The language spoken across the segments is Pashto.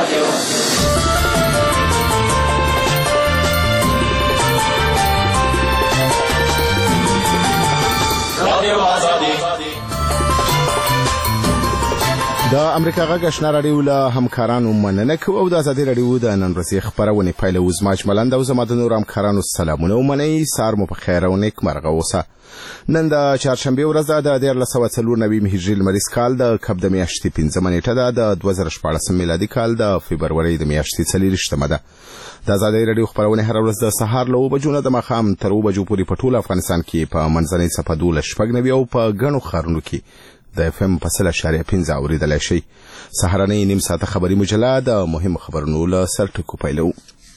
د امریکا غږ آشنا رادیو له همکارانو مننه کوم او د ازادي رادیو د نن ورځې خبرونه پیله وز ماج ملند او زما د نور همکارانو سلامونه ومنئ سار مو په خیر او نیک مرغه اوسه. نن د چهارشنبه ورځ ده د 1494 هجري لمریز کال د کب د میاشتې 15 نیټه ده د 2014 میلادي کال د فبرورۍ د میاشتې 30مه ده. د ازادي رادیو خبرونه هر ورځ د سهار له 9 بجو د مخام تر 9 بجو پورې په ټول افغانستان کې په منځنۍ صفه 12 او په غنو خارونو کې د FM په 1.5 اوریدلای شي. سهارنۍ نیم ساعته خبري مجله د مهم خبرونو له سرټکو پیلو.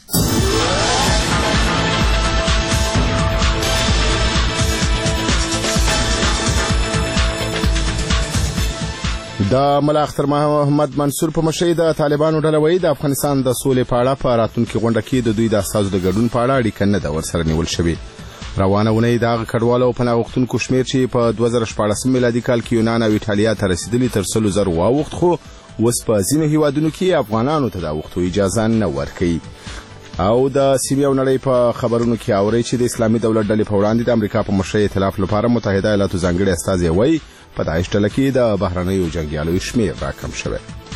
د ملا اختر محمد منصور په مشرۍ د طالبانو ډله وایي د افغانستان د سولې په اړه په راتلونکي غونډه کې د دوی د اساسو د ګډون په اړه اړیکه نه ده ورسره نیول شوې. روانه ونې د کډوالو او پناهغښتونکو شمیر چې په 2014 میلادي کال کې یونان او ایټالیا ته رسیدلی تر 100,000 واوښت، خو اوس په ځینو هیوادونو کې افغانانو ته د اوښتو اجازه نه ورکوي. او د سیمې او نړۍ په خبرونو کې اوري چې د اسلامي دولت ډلې په وړاندې د امریکا په مشرۍ ائتلاف لپاره متحده ایالاتو ځانګړي استازي وایي په داعش ډله کې د بهرنیو جنګیالو شمیر راکم شوی.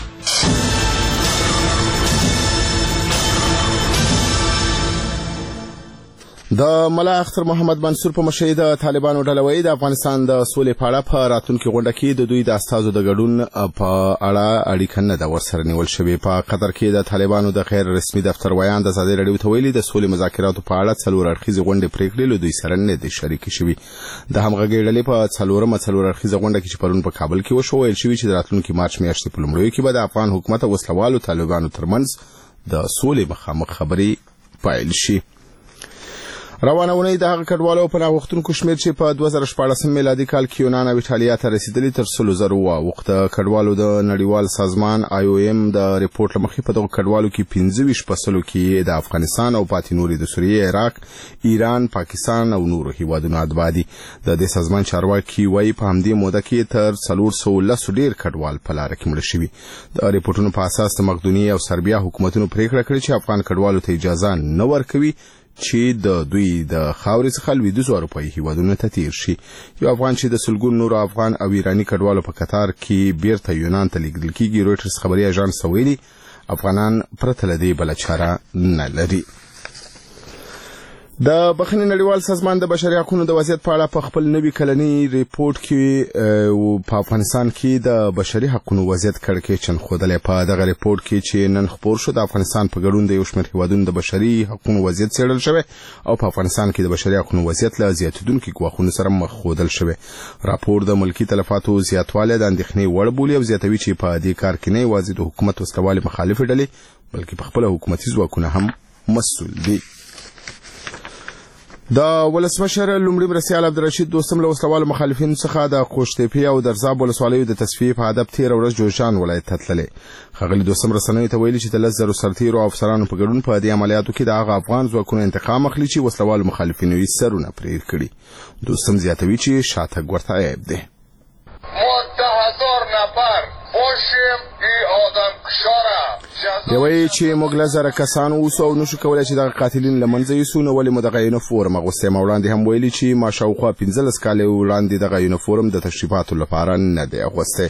د ملا اختر محمد منصور په مشرۍ د طالبانو ډله وایي د افغانستان د سولې په اړه په راتلونکي غونډه کې د دوی د استازو د ګډون په اړه اړیکه نه ده ورسره نیول شوې. په قطر کې د طالبانو د غیر رسمي دفتر ویان د ازادي رادیو ته ویلي د سولې مذاکراتو په اړه څلور اړخیزې غونډې پریکړې له دوی سره نه دي شریکې شوي. د همغږۍ ډلې په څلور اړخیزه غونډه کې چې پرون په کابل کې وشو ویل شوي چې د راتلونکي مارچ میاشتې په لومړیو کې به د افغان حکومت او وسلوالو طالبانو ترمنځ د سولې مخامخ خبرې پیل شي. روانونه د هغه کډوالو او پناهغښتونکو شمیر چې په 2014 میلادي کال کې یونان او ایټالیا ته رسیدلی تر 100,000 واوښت. کډوالو د نړیوال سازمان IOM د ریپورت لمخې په دغه کډوالو کې 25% کې د افغانستان او پاتې نورې د سوریې، عراق، ایران، پاکستان او نورو هیوادونو اتباعي. د دې سازمان چارواکي وایي په همدې موده کې تر 410 ډیر کډوال په لار کې مړ شوي. د ریپورتونو په اساس د مقدونیې او سربیا حکومتونو پریکړه کړې چې افغان کډوالو ته اجازه نه ورکوي چې د دوی د خاورې څخه لویدیځو اروپایي هیوادونو ته تیر شي. یو افغان چې د سلګونو نورو افغان او ایرانی کډوالو په قطار کې بیرته یونان ته لیږدول کیږي. رویټرز خبري اژانس ویلي افغانان پرته له دې بله چاره نه لري. د بخښنې نړیوال سازمان د بشري حقوقو د وضعیت په اړه په خپل نوي کلنی ریپورت کې په افغانستان کې د بشري حقوقو وضعیت کړکېچن ښودلی. په دغه ریپورت کې چې نن خپور شو د افغانستان په ګډون د یو شمېر هیوادونو د بشري حقوقو وضعیت څېړل شوی او په افغانستان کې د بشري حقوقو وضعیت له زیاتېدونکو ګواښونو سره مخ ښودل شوی. راپور د ملکي تلفاتو زیاتوالی د اندېښنې وړ بولي او زیاتوي چې په دې کار کې نه یوازې د حکومت وسلوالې مخالفې ډلې بلکې په خپله حکومتي ځواکونه هم مسؤل دي. د ولسمشر لومړي مرستیال عبدالرشید دوستم له وسلوالو مخالفینو څخه د خوشتېپې او درزاب ولسوالیو د تصفیې په هدف تېره ورځ جوزجان ولایت ته تللی. ښاغلي دوستم رسنیو ته ویلي چې د 10,000 سرتیرو او افسرانو په ګډون په دې عملیاتو کې د هغه افغان ځواکونو انتقام اخلي چې وسلوالو مخالفینو یې سرونه پرې کړي. دوستم زیاتوي چې شاتګ ورته عیب دی. دوی چې موږ لزر کسان اوسو او نشو کولای چې د قاتلین لمنځه یوسو نو ولې مدغه یونیفورم اغوسته. وړاندې هم ویلي چې ما شاوخوا 15 کال وړاندې دغه یونیفورم د تشریفاتو لپاره نه دی اغوسته.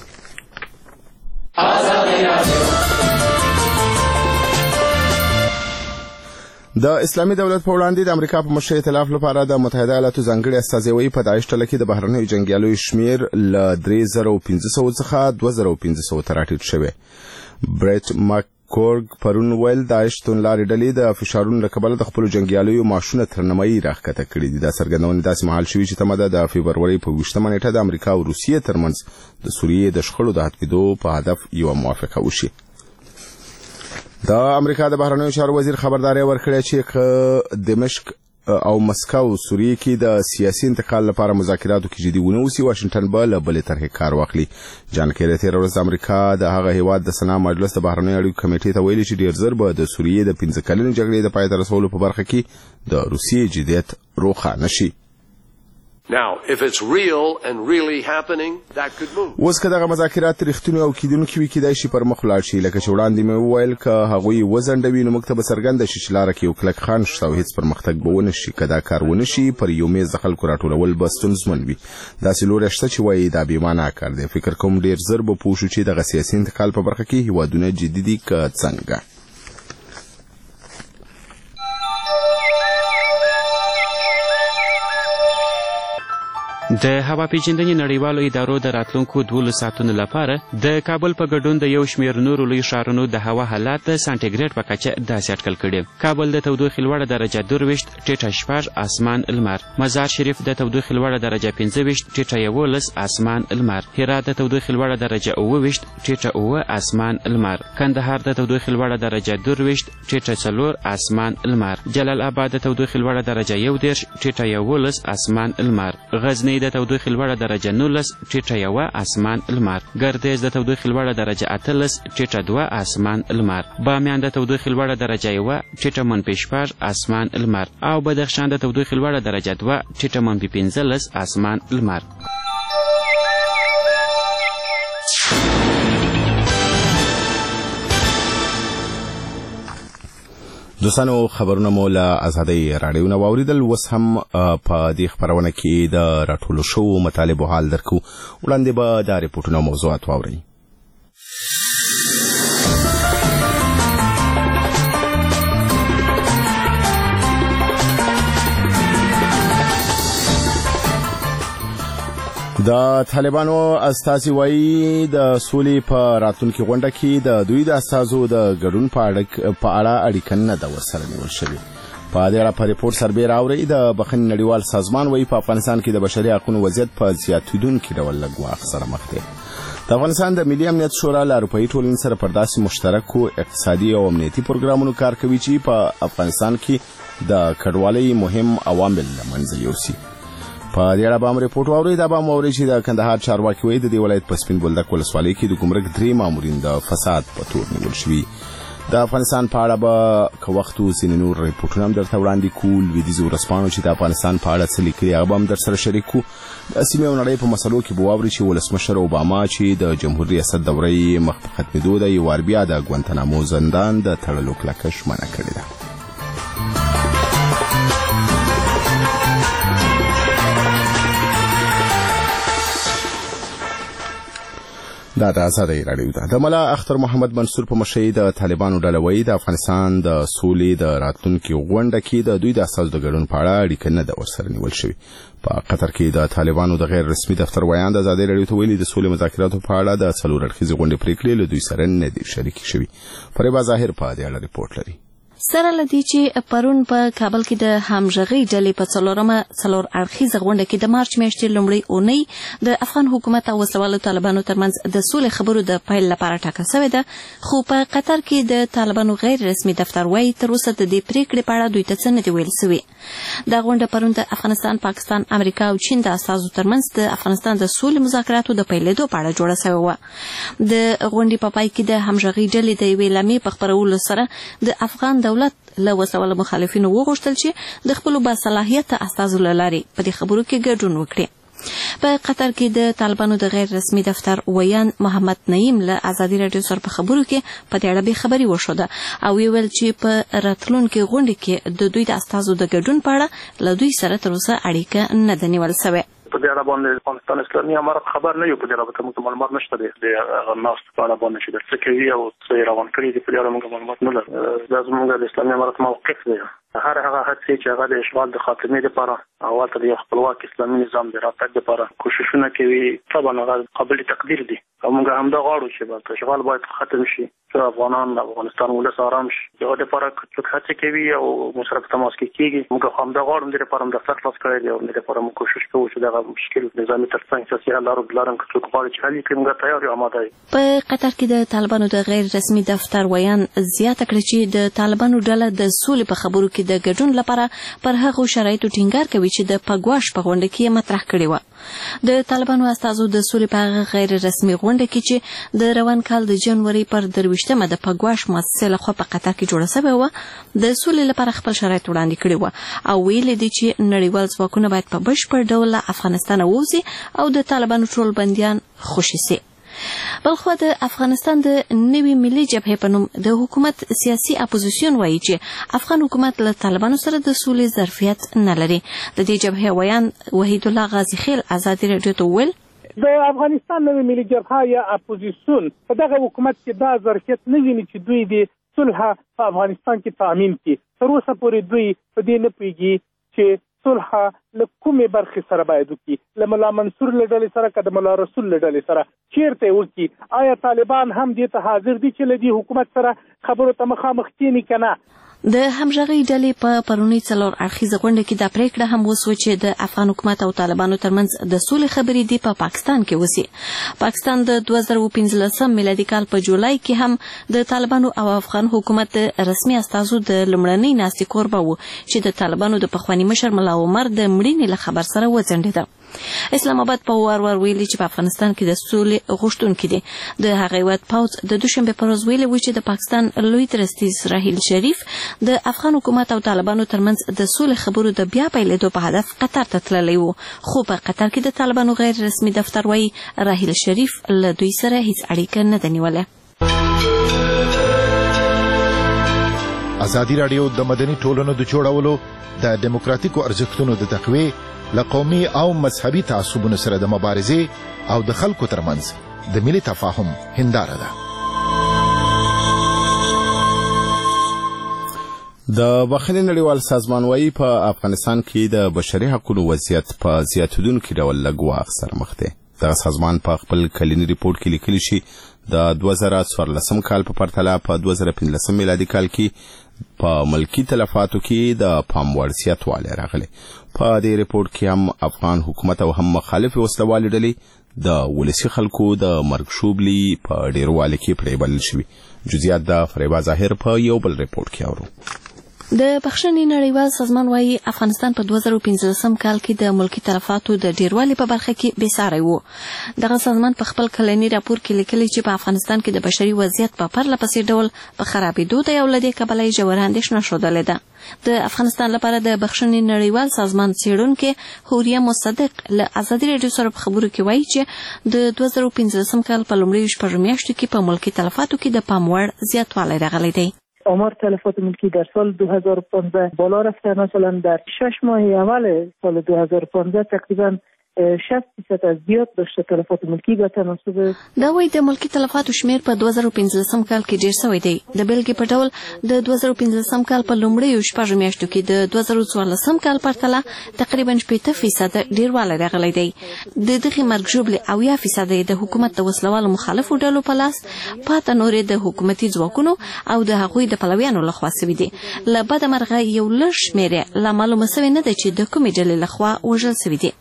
د اسلامي دولت په وړاندې د امریکا په مشرۍ ائتلاف لپاره د متحده ایالاتو ځانګړي استازي وایي په داعش ډله کې د بهرنیو جنګیالیو شمیر له 3,500 څخه 2,500 ته راټیټ شوی. بریټ ماککورګ پرون ویل داعش توندلارې ډلې د فشارونو له کبله د خپلو جنګیالیو معاشونه تر نیمایي راښکته کړي دي. دا څرګندونې داسې مهال شوي چې تمه ده د فبرورۍ په 20 نیټه د امریکا او روسیې ترمنځ د سوریې د شخړو د ختمېدو په هدف یوه موافقه وشي. د امریکا د بهرنیو چارو وزیر خبرداری ورکړې چې دمشق او مسکو سوریې کې د سیاسي انتقال لپاره مذاکراتو کې جدي ونه اوسي. واشنگټن به له بلې طرحې کار واخلي. جان کیری تېره ورځ د امریکا د هغه هیواد د سنا مجلس د بهرنیو اړیکو کمیټې ته ویلي چې ډېر ژر به د سوریې د 15 کلنې جګړې د پای ته رسولو په برخه کې د روسیې جدیت روښانه شي. Now, if it's real and really happening, that could move. اوس که دغه مذاکرات رښتونی او کیدونکي وي کېدای شي پر مخ ولاړ شي لکه چې وړاندې مې وویل که هغوی وځنډوي نو موږ ته به څرګنده شي چې لاره کې یو کلک خنډ شته او هېڅ پرمختګ به ونه شي که دا کار ونه شي پر یو میز د خلکو راټولول به ستونزمن وي داسې لوری شته چې وایي دا بېمانا کار دی فکر کوم ډېر زر به پوه شو چې دغه سیاسي انتقال په برخه کې هیوادونه جدي دي که څنګه د هوا پیژندنې نړیوالو ادارو د راتلونکو 12 ساعتونو لپاره د کابل په ګډون د یو شمېر نورو لوی ښارونو د هوا حالات د سانټیګریډ په کچه داسې اټکل کړي کابل د تودوخې لوړه درجه 22 ټیټه 6 اسمان لمر مزار شریف د تودوخې لوړه درجه 25 ټیټه 11 اسمان لمر هرات د تودوخې لوړه درجه 29 ټیټه 9 اسمان لمر کندهار د تودوخې لوړه درجه 22 ټیټه 4 اسمان لمر جلال آباد د تودوخې لوړه درجه 11 ټیټه 11 اسمان لمر غزنی د تودوخې لوړه درجه 19 ټیټه 1 اسمان لمر ګردیز د تودوخې لوړه درجه 18 ټیټه 2 اسمان لمر بامیان د تودوخې لوړه درجه 1 ټیټه -4 اسمان لمر او بدخشان د تودوخې لوړه درجه 2 ټیټه -15 اسمان لمر دوستانو خبرونه مو له آزادۍ راډیو نه واوریدل اوس هم په دې خبرونه کې د راټولو شوو مطالبو حال درکو وړاندې به دا ریپورټونه او موضوعات واورئ د طالبانو استازي وایي د سولې په راتلونکي غونډه کې د دوی د استازو د ګډون په اړه اړیکه نه ده ورسره نیول شوې په دې اړه په ریپورټ سربېره اورئ د بخښنې نړیوال سازمان وایي په افغانستان کې د بشري حقوقو وضعیت په زیاتېدونکي ډول له ګواښ سره مخ دی د افغانستان د ملي امنیت شورا له اروپایي ټولنې سره پر داسې مشترکو اقتصادي او امنیتي پروګرامونو کار کوي چې په افغانستان کې د کډوالۍ مهم عوامل له منځه یوسي په دې اړه به هم ریپورټ واورئ دا به هم واورئ چې د کندهار چارواکي وایي د دې ولایت په سپین بولدک ولسوالۍ کې د ګمرک 3 مامورین د فساد په تور نیول شوي د افغانستان په اړه به که وخت ځینې نور ریپورټونه هم درته وړاندې کړو لویدیځو ورځپاڼو چې د افغانستان په اړه څه لیکلي هغه به هم در سره شریک کړو د سیمې او نړۍ په مسلو کې به واورئ چې ولسمشر اوباما چې د جمهور ریاست دوره یې مخ په ختمېدو ده یو وار بیا د ګوانتانامو زندان د تړلو کلکه ژمنه کړې ده دا د آزادۍ راډیو ده د ملا اختر محمد منصور په مشرۍ د طالبانو ډله وایي د افغانستان د سولې د راتلونکي غونډه کې د دوی د استازو د ګډون په اړه اړیکه نه ده ورسره نیول شوې په قطر کې د طالبانو د غیر رسمي دفتر ویان د آزادۍ راډیو ته ویلي د سولې مذاکراتو په اړه د څلور اړخیزې غونډې پریکړې له دوی سره نه دي شریکې شوي فریبا ظاهر په دې اړه ریپورټ لري سره لدی چې پرون په کابل کې د همغږي ډلې په څلور اړخیزه غونډه کې د مارچ میاشتې لومړۍ اونۍ د افغان حکومت او وسوالو طالبانو ترمنځ د سولې خبرو د پیل لپاره ټاکل شوې ده خو په قطر کې د طالبانو غیر رسمي دفتر وایي تر اوسه د دې پریکړې په اړه دوی ته څه نه دي ویل شوي دا غونډه پرون د افغانستان پاکستان امریکا او چین د استازو ترمنځ د افغانستان د سولې مذاکراتو د پیلېدو په اړه جوړه شوې وه د غونډې په پای کې د همغږي ډلې د یوې لامې په خپرولو سره د افغان دولت له وسوالو مخالفینو وغوښتل چې د خپل باصلاحیته استازو له لارې په دې خبرو کې ګډون وکړي په قطر کې د طالبانو د غیر رسمي دفتر ویان محمد نعیم له آزادي راډیو سره په خبرو کې په دې اړه به خبري وشوده او ویل چې په راتلونکي غونډه کې د دوی د استازو د ګډون په اړه له دوی سره تر اوسه اړیکه نه ده نیول شوې په دې اړه باندې افغانستان اسلامي امارت خبر نه یو په دې اړه موږ معلومات نشته د ناس په اړه باندې چې د څه کوي او څه روان کړي دي په دې اړه موږ معلومات نه لرو دا زموږ د اسلامي امارت موقف دی هر هغه هڅې چې هغه د اشغال د خاتمې لپاره او ته د خپلواک اسلامي نظام د راتګ لپاره کوششونه کوي طبعا هغه قابل تقدیر دي او موږ هم دا غواړو چې اشغال باید ختم شي چې افغانان د افغانستان ولس آرام شي دا د لپاره څوک هڅه کوي او مشرف تماس کیږي موږ هم دا غواړو د لپاره د څرخ خلاص کړی دی او د لپاره موږ کوشش کوو چې دا مشکل نظامی ترڅنګ سیاسي حل لارو څوک غواړي چې حل کړي موږ تیار یو آماده یو په قطر کې د طالبانو د غیر رسمي دفتر ویان زیاته کړې چې د طالبانو ډله د سولې په خبرو کې د ګډون لپاره پر هغو شرایطو ټینګار کوي چې د پګواش په غونډه کې مطرح کړي و د طالبانو استازو د سولې په غیر رسمي غونډه کې چې د روان کال د جنوري پر 23مه د پګواش مؤسسې لخوا په قطر کې جوړه شوې وه د سولې لپاره خپل شرایط وړاندې کړي وو او ویلي دي چې نړیوال ځواکونه باید په بشپړ ډول له افغانستان ووځي او د طالبانو ټول بندیان خوشي سي. بلخو د افغانستان د نوي ملي جبهې په نوم د حکومت سیاسي اپوزیسیون وایي چې افغان حکومت له طالبانو سره د سولې ظرفیت نه لري. د دې جبهې ویان وحید الله غازی خیل ازادي رادیو ته وویل د افغانستان نوي ملي جبهه یا اپوزیسیون په دغه حکومت کې دا ظرفیت نه ویني چې دوی د صلح په افغانستان کې تامین کړي. تر اوسه پورې دوی په دې نه پوهېږي چې صلح له کومې برخې سره باید وکړي، له ملا منصور له ډلې سره که د ملا رسول له ډلې سره چیرته وکړي. آیا طالبان هم دې ته حاضر دي چې له دې حکومت سره خبرو ته مخامخ کېني که نه؟ د همغږي ډلې په پرونی څلور اړخیزه غونډه کې د پریکړه هم وسو چې د افغان حکومت او طالبانو ترمنځ د سولې خبرې دی په پاکستان کې وسی. پاکستان د 2015 میلادي کال په جولای کې هم د طالبانو او افغان حکومت رسمي استازو د لمړنۍ ناستې کوربه وو چې د طالبانو د پخوانی مشر ملا عمر د مړینې له خبر سره وځنډېده. اسلام آباد په وار ویلي چې په افغانستان کې د سولې غوښتونکي دي. د هغې هیواد پوځ د دوشنبه پر ورځ ویلي و چې د پاکستان لوی درستیز راحیل شریف د افغان حکومت او طالبانو ترمنځ د سولې خبرو د بیا پیلېدو په هدف قطر ته تللی و، خو په قطر کې د طالبانو غیر رسمي دفتر وایي راحیل شریف له دوی سره هیڅ اړیکه نه ده نیولې. ازادي راډیو د مدني ټولنو د جوړولو د دیموکراتیکو ارزښتونو د تقویې له قومي او مذهبي تعصبونو سره د مبارزې او د خلکو ترمنځ د ملي تفاهم هنداره ده. د بخښنې نړیوال سازمان وايي په افغانستان کې د بشري حقوقو وضعیت په زیاتېدونکي ډول له ګواښ سره مخ دی. دغه سازمان په خپل کلینی ریپورت کې لیکلي چې د 2014 کال په پرتله په 2015 میلادي کال کې په ملکی تلفاتو کې د پام وړ زیاتوالی راغلی. په دې ریپورت کې هم افغان حکومت او هم مخالف وسلوالې ډلې د ولسي خلکو د مرګ شوبلي په ډیروالي کې پرې بلل شوي. جزئیات د فریبا ظاهر په یو بل ریپورت کې اورو. د بخښنې نړیوال سازمان وايي افغانستان په 2015 کال کې د ملکی تلفاتو د ډیروالي په برخه کې بېساری و. دغه سازمان په خپل کلنی راپور کې لیکلي چې په افغانستان کې د بشري وضعیت په پرله پسې ډول په خرابېدو دی او له دې کبله یې ژوره اندېښنه ښودلې ده. د افغانستان لپاره د بخښنې نړیوال سازمان څېړونکې حوریه مصدق له ازادي راډیو سره په خبرو کې وایي چې د 2015 کال په لومړیو شپږو میاشتو کې په ملکی تلفاتو کې د پام وړ زیاتوالی راغلی دی. آمار تلفات ملکی در سال 2015 بالا رفته. مثلا در 6 ماه اول سال 2015 تقریبا 60% از زیاد داشته تلفات ملکی به تناسب دا وایي د ملکی تلفاتو شمیر په 2015 کال کې ډیر شوی دی. د بیلګې په ډول د 2015 کال په لومړیو شپږو میاشتو کې د 2014 کال پرتله تقریبا 80% ډیروالی راغلی دی. د دغې مرګ ژوبلې 80% د حکومت د وسلوالو مخالفو ډلو په لاس، پاته نورې د حکومتي ځواکونو او د هغوی د پلویانو لخوا سوي دي. له بده مرغه یو لږ شمیر یې لا معلومه سوی نه ده چې د کومې ډلې لخوا وژل سوي دي.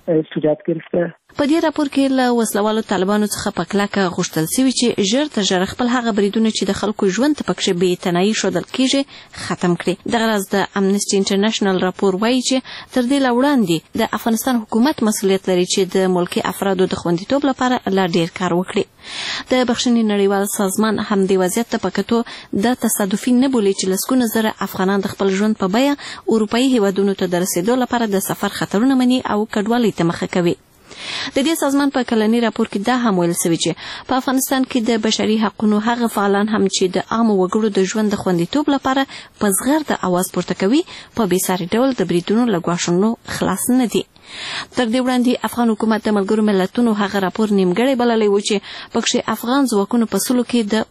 په دې راپور کې له وسلوالو طالبانو څخه په کلکه غوښتل شوي چې ژر تر ژره خپل هغه بریدونه چې د خلکو ژوند ته پکښې بېاعتنایي ښودل کېږي ختم کړي. دغه راز د امنسټي انټرنیشنل راپور وایي چې تر دې لا وړاندې د افغانستان حکومت مسؤلیت لري چې د ملکي افرادو د خوندیتوب لپاره لا ډیر کار وکړي. د بخښنې نړیوال سازمان همدې وضعیت ته په کتو دا تصادفي نه بولي چې لسګونه زره افغانان د خپل ژوند په بیه اروپایي هیوادونو ته د رسېدو لپاره د سفر خطرونه مني او کډوالۍ ته مخه کوي. د دې سازمان په کلنی راپور کې دا هم ویل شوي چې په افغانستان کې د بشري حقوقو هغه فعالان هم چې د عامو وګړو د ژوند د خوندیتوب لپاره په زغرده اواز پورته کوي په بېساري ډول د بریدونو له ګواښونو خلاص نه دي. تر دې وړاندې افغان حکومت د ملګرو ملتونو هغه راپور نیمګړی بللی و چې پکښې افغان ځواکونو په سلو کې د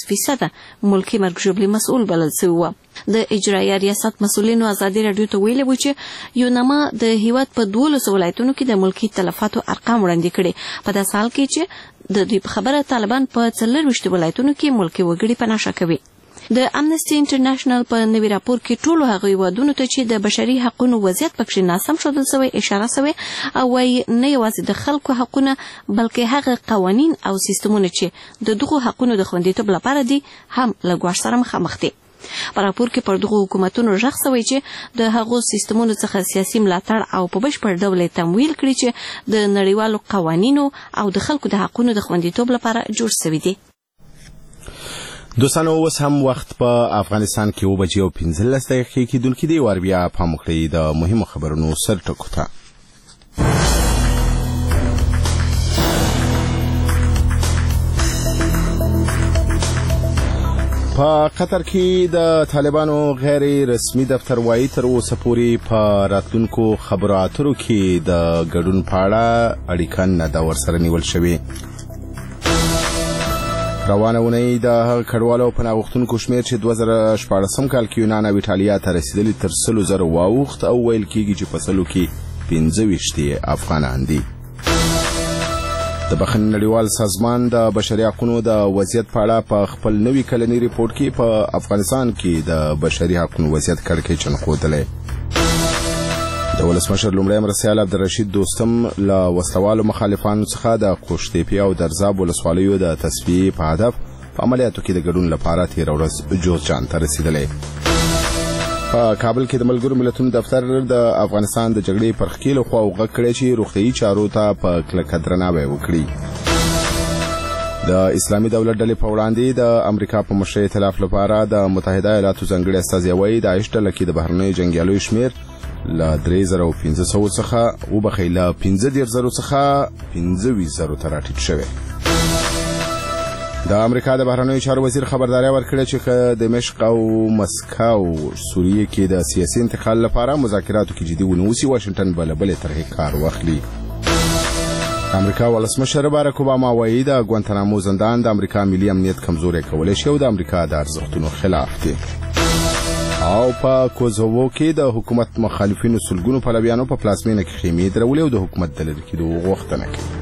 18% ملکي مرګ ژوبلې مسؤل بلل شوي وه. د اجرایه ریاست مسؤلینو ازادي راډیو ته ویلي و چې یونما د هیواد په 12 ولایتونو کې د ملکي تلفاتو ارقام وړاندې کړي. په داسې حال کې چې د دوی په خبره طالبان په 24 ولایتونو کې ملکي وګړي په نښه کوي. د امنسټي انټرنیشنل په نوي راپور کې ټولو هغو هیوادونو ته چې د بشري حقوقو وضعیت پکښې ناسم ښودل شوی اشاره شوې او وایي نه یوازې د خلکو حقونه بلکې هغه قوانین او سیستمونه چې د دغو حقونو د خوندیتوب لپاره دي هم له ګواښ سره مخامخ دي. په راپور کې پر دغه حکومتونو ژغ شوی چې د هغو سیستمونو څخه سیاسي ملاتړ او په بشپړ ډول تمویل کړي چې د نړیوالو قوانینو او د خلکو د حقوقو د خوندیتوب لپاره جوړ شوي دي. دوستانو اوس هم وخت په افغانستان کې 7:15 دقیقې کېدونکې دی. ور بیا پام وکړئ د مهمو خبرونو سرټکو ته. په قطر کې د طالبانو غیر رسمي دفتر وايي تر اوسه پورې په راتلونکو خبرو اترو کې د ګډون په اړه اړیکه نه ده ورسره نیول شوې. روانه اونۍ د هغه کډوالو په ناغوښتونکو شمېر چې 2014 کال کې یونان او ایټالیا ته رسیدلي تر 100,000 واوښت او ویل کېږي چې په سلو کې 25 افغانان دي. د بخښنې نړیوال سازمان د بشري حقوقو د وضعیت په اړه په خپل نوي کلني ریپورت کې په افغانستان کې د بشري حقوقو وضعیت کړکېچن چنښودلی. د ولسمشر لومړی مرستیال عبدالرشید دوستم له وسلوالو مخالفانو څخه د قوشتېپې او درزاب ولسوالیو د تصفیې په هدف په عملیاتو کې د ګډون لپاره تېره ورځ جوزجان ته رسیدلی. په کابل کې د ملګرو ملتونو دفتر د افغانستان د جګړې پر ښکېلو خواو غږ کړی چې روغتیايي چارو ته په کلکه درناوی وکړي. د اسلامي دولت ډلې په وړاندې د امریکا په مشرۍ ائتلاف لپاره د متحده ایالاتو ځانګړي استازی وایي د داعش ډله کې د بهرنیو جنګیالیو شمېر له 3500 څخه وبخښئ له 15,000 څخه 25,000 ته راټیټ شوی. د امریکا د بهرنیو چارو وزیر خبرداری ورکړه چې د دمشق او مسکو سوریه کې د سیاسي انتقال لپاره مذاکراتو کې جدي ونوسي واشنگټن بلبلې طرحې کار واخلي. امریکا ولسمشر باراک اوباما وایي د ګوانتانامو زندان د امریکا ملي امنیت کمزوري کولی شي او د امریکا د ارزښتونو خلاف دی. او په کوزوو کې د حکومت مخالفینو سلګونو پلویانو په پلازمینه کې خیمې درولې او د حکومت د لرې کېدو غوښتنه کوي.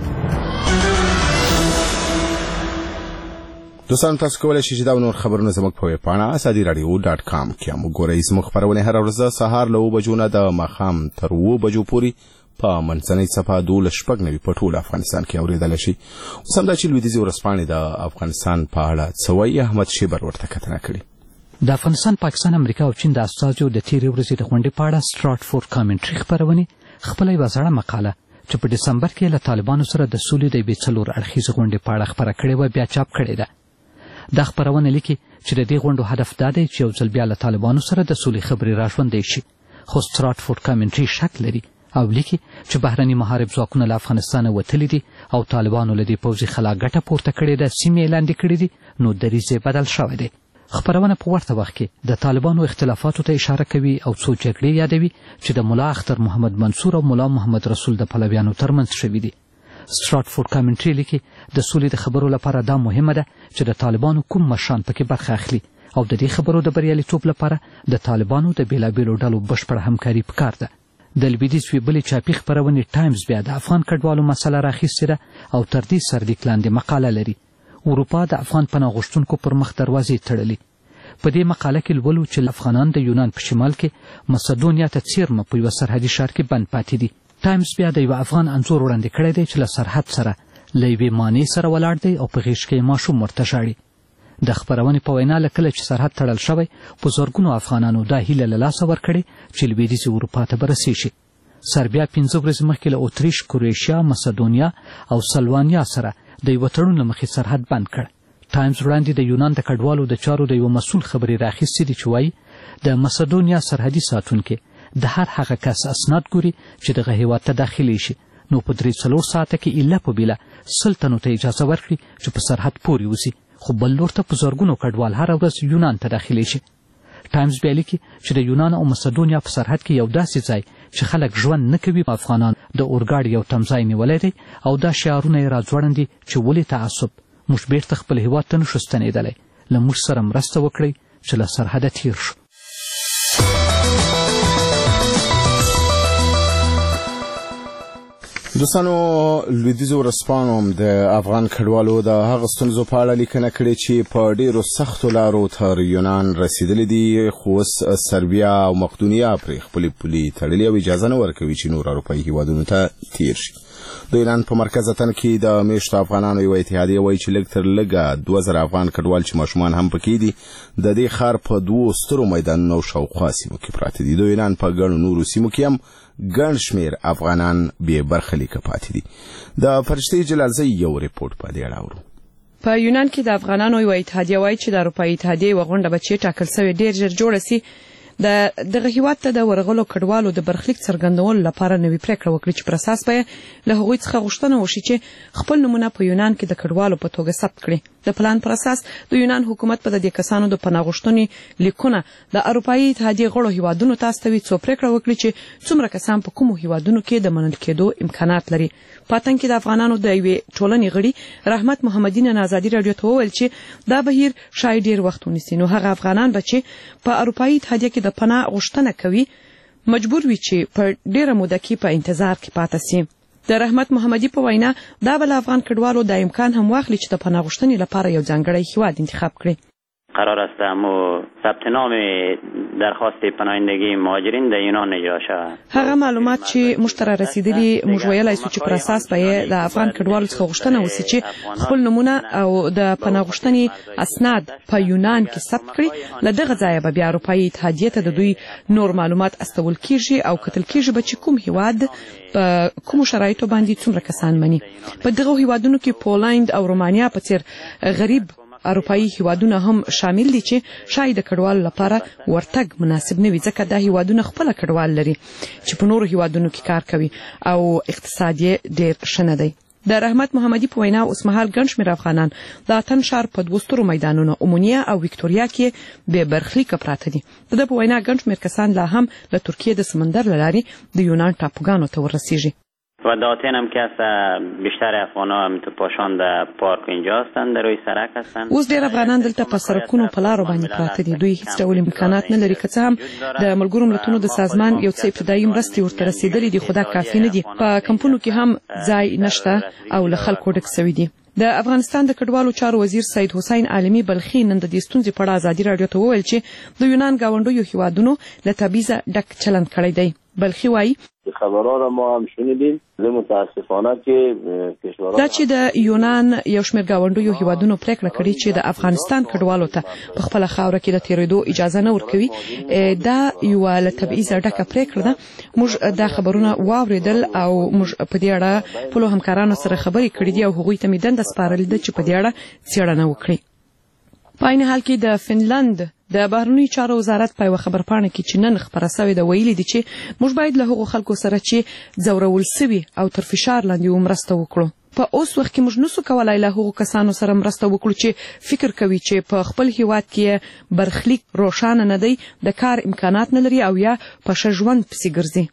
دوستان تاسو کولای شئ چې دا نور خبرونه زموږ په ویب پاڼه asadiradio.com کې هم وګورئ. زموږ خبرونه هره ورځ سهار له 9 بجو نه د ماښام تر 2 بجو پورې په منځنۍ صفحه 12 په ټول افغانستان کې اوریدل شي. اوس هم دا چې لویدیځي ورځپاڼې د افغانستان په اړه څه وایي احمد شیبر ورته کتنه کړې. د افغانستان، پاکستان، امریکا او چین د استازو د تیرې ورځې د غونډې په اړه سټراتفورد کامنټري خپرونې خپله یوه زړه مقاله چې په ډسمبر کې له طالبانو سره د سولې د یوې 4 اړخیزې غونډې په اړه خپره کړې وه بیا چاپ کړې ده. دا خپرونه لیکي چې د دې غونډو هدف دا دی چې یو ځل بیا له طالبانو سره د سولې خبرې راژوندی شي. خو سټراتفورد کامنټري شک لري او لیکي چې بهرني محارب ځواکونه له افغانستانه وتلي دي او طالبانو له دې پوځي خلا ګټه پورته کړې ده، سیمې لاندې کړې دي، نو دریځ یې بدل شوی دی. خپرونه په ورته وخت کې د طالبانو اختلافاتو ته اشاره کوي او څو جګړې یادوي چې د ملا اختر محمد منصور او ملا محمد رسول د پلویانو ترمنځ شوي دي. سټراتفورد کامنټري لیکي د سولې د خبرو لپاره دا مهمه ده چې د طالبانو کوم مشران پکې برخه اخلي او د دې خبرو د بریالیتوب لپاره د طالبانو د بیلابیلو ډلو بشپړه همکاري پکار ده. د لویدیځ بلې چاپي خپرونې ټایمز بیا د افغان کډوالو مسله راخیستې ده او تر دې سرلیک لاندې مقاله لري. اروپا د افغان پناه غوښتونکو پر مخ دروازې تړلي. په دې مقاله کې لولو چې افغانان د یونان په شمال کې مسدونیا ته څیرمه په یوه سرحدي ښار کې بند پاتې دي. ټایمز بیا د یوه افغان انځور وړاندې کړی دی چې له سرحد سره له یوې مانې سره ولاړ دی او په غېږ کې یې ماشوم ورته ژاړي. د خپرونې په وینا له کله چې سرحد تړل شوی په زرګونو افغانانو دا هیله له لاسه ورکړې چې لویدیځې اروپا ته به رسېږي. سربیا 15 ورځې مخکې له اتریش، کروشیا، مسدونیا او سلوانیا سره د یوه تړون له مخې سرحد بند کړ. ټایمز وړاندې د یونان د کډوالو د چارو د یوه مسؤل خبرې راخیستې دي چې وایي د مسدونیا سرحدي ساتونکي د هر هغه کس اسناد ګوري چې دغه هیواد ته داخلي شي، نو په 3-4 ساعته کې ایله په بیله 100 تنو ته اجازه ورکړي چې په سرحد پورې وځي، خو بل لور ته په زرګونو کډوال هره ورځ یونان ته داخلي شي. ټایمز بیا لیکي چې د یونان او مسدونیا په سرحد کې یو داسې ځای چې خلک ژوند نه کوي افغانان د اورګاډي یو تمځای نیولی دی او دا شعارونه یې راځوړندي چې ولې تعصب، موږ بیرته خپل هیواد ته نشو ستنېدلی، له موږ سره مرسته وکړئ چې له سرحده تیر شو. دوستانو لویدیځو ورځپاڼو هم د افغان کډوالو د هغه ستونزو په اړه لیکنه کړې چې په ډېرو سختو لارو تر یونان رسېدلي دي، خو اوس سربیا او مقدونیا پرې خپلې پولې تړلې او اجازه نه ورکوي چې نور اروپایي هیوادونو ته تیر شي. د ایران په مرکز وطن کې د میشتو افغانانو یو اتحادیه وایي چې لږ تر لږه 2000 افغان کډوال چې ماشومان هم پکې دي د دې ښار په 2 سترو میدانونو شاوخوا سیمو کې پراته دي. د ایران په ګڼو نورو سیمو کې هم ګڼ شمېر افغانان بې برخلیکه پاتې دي. د فرشتې جلالزۍ یو ریپورټ په دې اړه اورو. په یونان کې د افغانانو یو اتحادیه وایي چې د اروپایي اتحادیې یوه غونډه به چې ټاکل سوې ډېر ژر جوړه سي دغه هیواد ته د ورغلو کډوالو د برخلیک څرګندولو لپاره نوې پریکړه وکړي چې پر اساس به له هغوی څخه غوښتنه وشي چې خپل نومونه په یونان کې د کډوالو په توګه ثبت کړي. د پلان پر اساس د یونان حکومت به د دې کسانو د پناه غوښتنې لیکونه د اروپایي اتحادیې غړو هیوادونو ته استوي څو پریکړه وکړي چې څومره کسان په کومو هیوادونو کې د منل کېدو امکانات لري. په اتن کې د افغانانو د یوې ټولنې غړي رحمت محمدي نن ازادي راډیو ته وویل چې دا بهیر شاید ډېر وخت ونیسي، نو هغه افغانان به چې په اروپایي اتحادیه کې د پناه غوښتنه کوي مجبور وي چې په ډېره موده کې په انتظار کې پاتې سي. د رحمت محمدي په وینا دا به له افغان کډوالو د امکان هم واخلي چې د پناه غوښتنې لپاره یو ځانګړی هیواد انتخاب کړي. قرار است امو ثبت نام درخواست پناهندگی مهاجرین در یونان اجرا شود. هغه معلومات چې مشتره رسیدلی موږ ویلای شو چې پر اساس به د افغان کډوالو څخه غوښتنه وشي چې خپل نمونه او د پناه غوښتنې اسناد په یونان کې ثبت کړي. له دغه ځایه به بیا اروپایي اتحادیې ته د دوی نور معلومات استول کیږي او کتل کیږي به چې کوم هیواد په کوم شرایطو باندې څومره کسان مني. په دغه هیوادونو کې پولند او رومانیا په څیر غریب اروپایي هیوادونه هم شامل دي چې شاید د کډوالو لپاره ورتګ مناسب نه وي، ځکه دا هیوادونه خپل کډوال لري چې په نورو هیوادونو کې کار کوي او اقتصاد یې ډېر ښه نه دی. د رحمت محمدي په وینا اوسمهال ګڼ شمېر افغانان د اتن ښار په 2 سترو میدانونو امونیا او ویکټوریا کې بې برخلیکه پراته دي. د ده په وینا ګڼ شمېر کسان لا هم له ترکیې د سمندر له لارې د یونان ټاپوګانو ته ورسیږي. و داتین هم که است بیشتر افغان‌ها هم تو پاشان در پارک اینجا هستند، در روی سرک هستند. اوس ډېر افغانان دلته په سرکونو په لارو باندې پراته دي. دوی هیڅ ډول امکانات نه لري، که څه هم د ملګرو ملتونو د سازمان یو څه ابتدایي مرستې ورته رسېدلې دي، خو دا کافي نه دي. په کمپونو کې هم ځای نشته او له خلکو ډک سوي دي. د افغانستان د کډوالو چارو وزیر سید حسین عالمي بلخي نن د دې ستونزې په اړه ازادي راډیو ته وویل چې د یونان ګاونډیو هیوادونو له تبعیضه ډک چلند کړی دی. بلخي وایي خبرها را ما هم شنیدیم، متاسفانه که کشورها دا چې د یونان یو شمېر ګاونډیو هیوادونو پریکړه کړې چې د افغانستان کډوالو ته په خپله خاوره کې د تېرېدو اجازه نه ورکوي، دا یوه له تبعیضه ډکه پریکړه ده. موږ دا خبرونه واورېدل او موږ په دې اړه خپلو همکارانو سره خبرې کړې دي او هغوی ته مې دنده سپارلې ده چې په دې اړه څېړنه وکړي. په عین حال کې د فنلند د بهرنیو چارو وزارت په یوه خبرپاڼه کې چې نن خپره سوې ده ویلي دي چې موږ باید له هغو خلکو سره چې ځورول سوي او تر فشار لاندې وو مرسته وکړو. په اوس وخت کې موږ نسو کولای له هغو کسانو سره مرسته وکړو چې فکر کوي چې په خپل هیواد کې برخلیک روښانه نه دی، د کار امکانات نه لري او یا په ښه ژوند پسې ګرځي.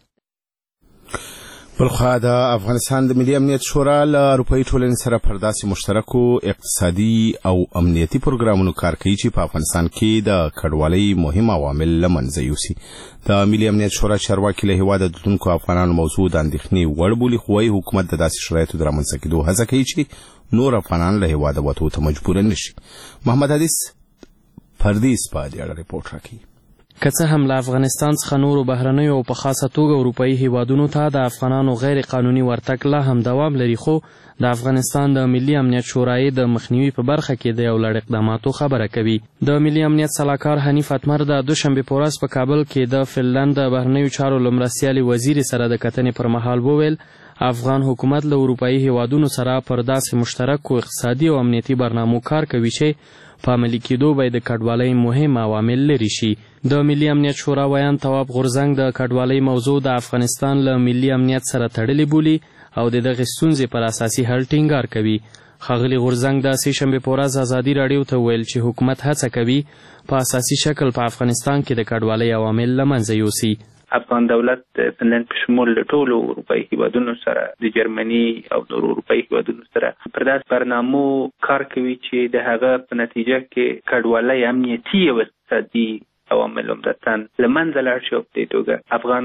بلخوا د افغانستان د ملي امنیت شورا له اروپایي ټولنې سره پر داسې مشترکو اقتصادي او امنیتي پروګرامونو کار کوي چې په افغانستان کې د کډوالۍ مهم عوامل له منځه یوسي. د ملي امنیت شورا چارواکي له هیواده د تلونکو افغانانو موضوع د اندېښنې وړ بولي، خو وايي حکومت د داسې شرایطو د رامنځته کېدو هڅه کوي چې نور افغانان له هیواده وتو ته مجبور نه شي. محمد حدیث پردیس په دې اړه ریپورټ راکوي. که څه هم له افغانستان څخه نورو بهرنیو او په خاصه توګه اروپایي هیوادونو ته د افغانانو غیر قانوني ورتګ لا هم دوام لري، خو د افغانستان د ملي امنیت شورا د مخنیوي په برخه کې د یو لړ اقداماتو خبره کوي. د ملي امنیت سلاکار حنیف اتمر د دوشنبې په ورځ په کابل کې د فنلند د بهرنیو چارو له مرستیالي وزیر سره د کتنې پر مهال وویل افغان حکومت له اروپایي هیوادونو سره پر داسې مشترکو اقتصادي او امنیتي برنامو کار کوي چې په عملي کېدو به د کډوالۍ مهم عوامل لرې شي. د ملي امنیت شورا ویان تواب غورځنګ د کډوالۍ موضوع د افغانستان له ملي امنیت سره تړلې بولي او د دغې ستونزې پر اساسي حل ټینګار کوي. ښاغلي غورځنګ د سې شنبې په ورځ ازادي راډیو ته وویل چې حکومت هڅه کوي په اساسي شکل په افغانستان کې د کډوالۍ عوامل له منځه یوسي. افغان دولت فنلند په شمول ټولو اروپایي هیوادونو سره د جرمني او نورو اروپایي هیوادونو سره پر داسې برنامو کار کوي چې د هغه په نتیجه کې کډوالۍ امنیتي او اقتصادي عوامل عمدتاً له منځه لاړ شي او په دې توګه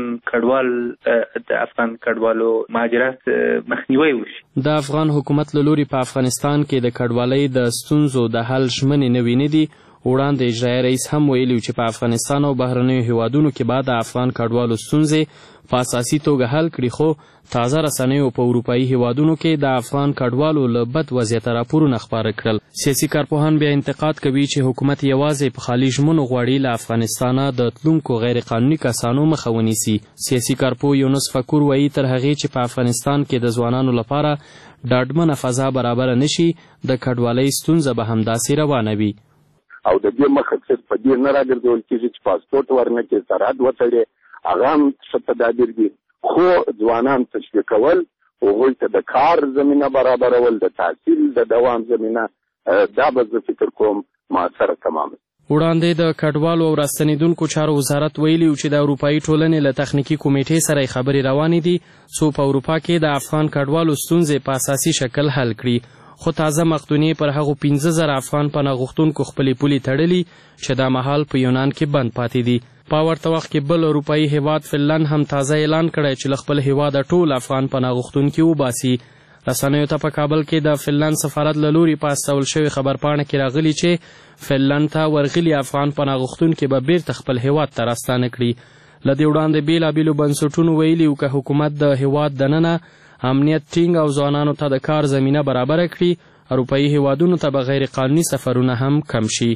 د افغان کډوالو مهاجرت مخنیوی وشي. د افغان حکومت له لوري په افغانستان کې د کډوالۍ د ستونزو د حل ژمنې نوې نه دي، وړاندې اجرایي رئیس هم ویلي چې په افغانستان او بهرنیو هیوادونو کې به د افغان کډوالو ستونزې په اساسي توګه حل کړي، خو تازه رسنیو په اروپایي هیوادونو کې د افغان کډوالو له بد وضعیته راپورونه خپاره کړل. سیاسي کارپوهان بیا انتقاد کوي چې حکومت یوازې په خالي ژمنو غواړي له افغانستانه د تلونکو غیر قانوني کسانو مخه ونیسي. سیاسي کارپوه یونس فکور وایي تر هغې چې په افغانستان کې د ځوانانو لپاره ډاډمنه فضا برابره نشي، د کډوالۍ ستونزه به همداسې روانه وي. او د دې مقصد په دې نه راګرځول کېږي چې پاسپورټ ورنکړي، سرحد وتړي، هغه هم ښه تدابیر دي، خو ځوانان تشویق کول، هغوی ته د کار زمینه برابرول، د تحصیل د دوام زمینه، دا به زه فکر کوم مؤثره تمام. وړاندې د کډوالو او راستنېدونکو چارو وزارت ویلي چې د اروپایي ټولنې له تخنیکي کمیټې سره خبرې روانې دي څو په اروپا کې د افغان کډوالو ستونزې په اساسي شکل حل کړي، خو تازه مقدونیې پر هغو 15,000 افغان پناه غوښتونکو خپلې پولې تړلي چې دا مهال په یونان کې بند پاتې دي. په ورته وخت کې بل اروپایي هیواد فنلنډ هم تازه اعلان کړی چې له خپل هیواده ټول افغان پناه غوښتونکي وباسي. رسنیو ته په کابل کې د فنلنډ سفارت له لوري په استول شوې خبرپاڼه کې راغلي چې فنلنډ ته ورغلي افغان پناه غوښتونکي به بیرته خپل هیواد ته راستانه کړي. له دې وړاندې بېلابېلو بنسټونو ویلي که حکومت د هیواد دننه امنیت ټینګ او ځوانانو ته د کار زمینه برابره کړي، اروپایي هیوادونو ته به غیر قانوني سفرونه هم کم شي.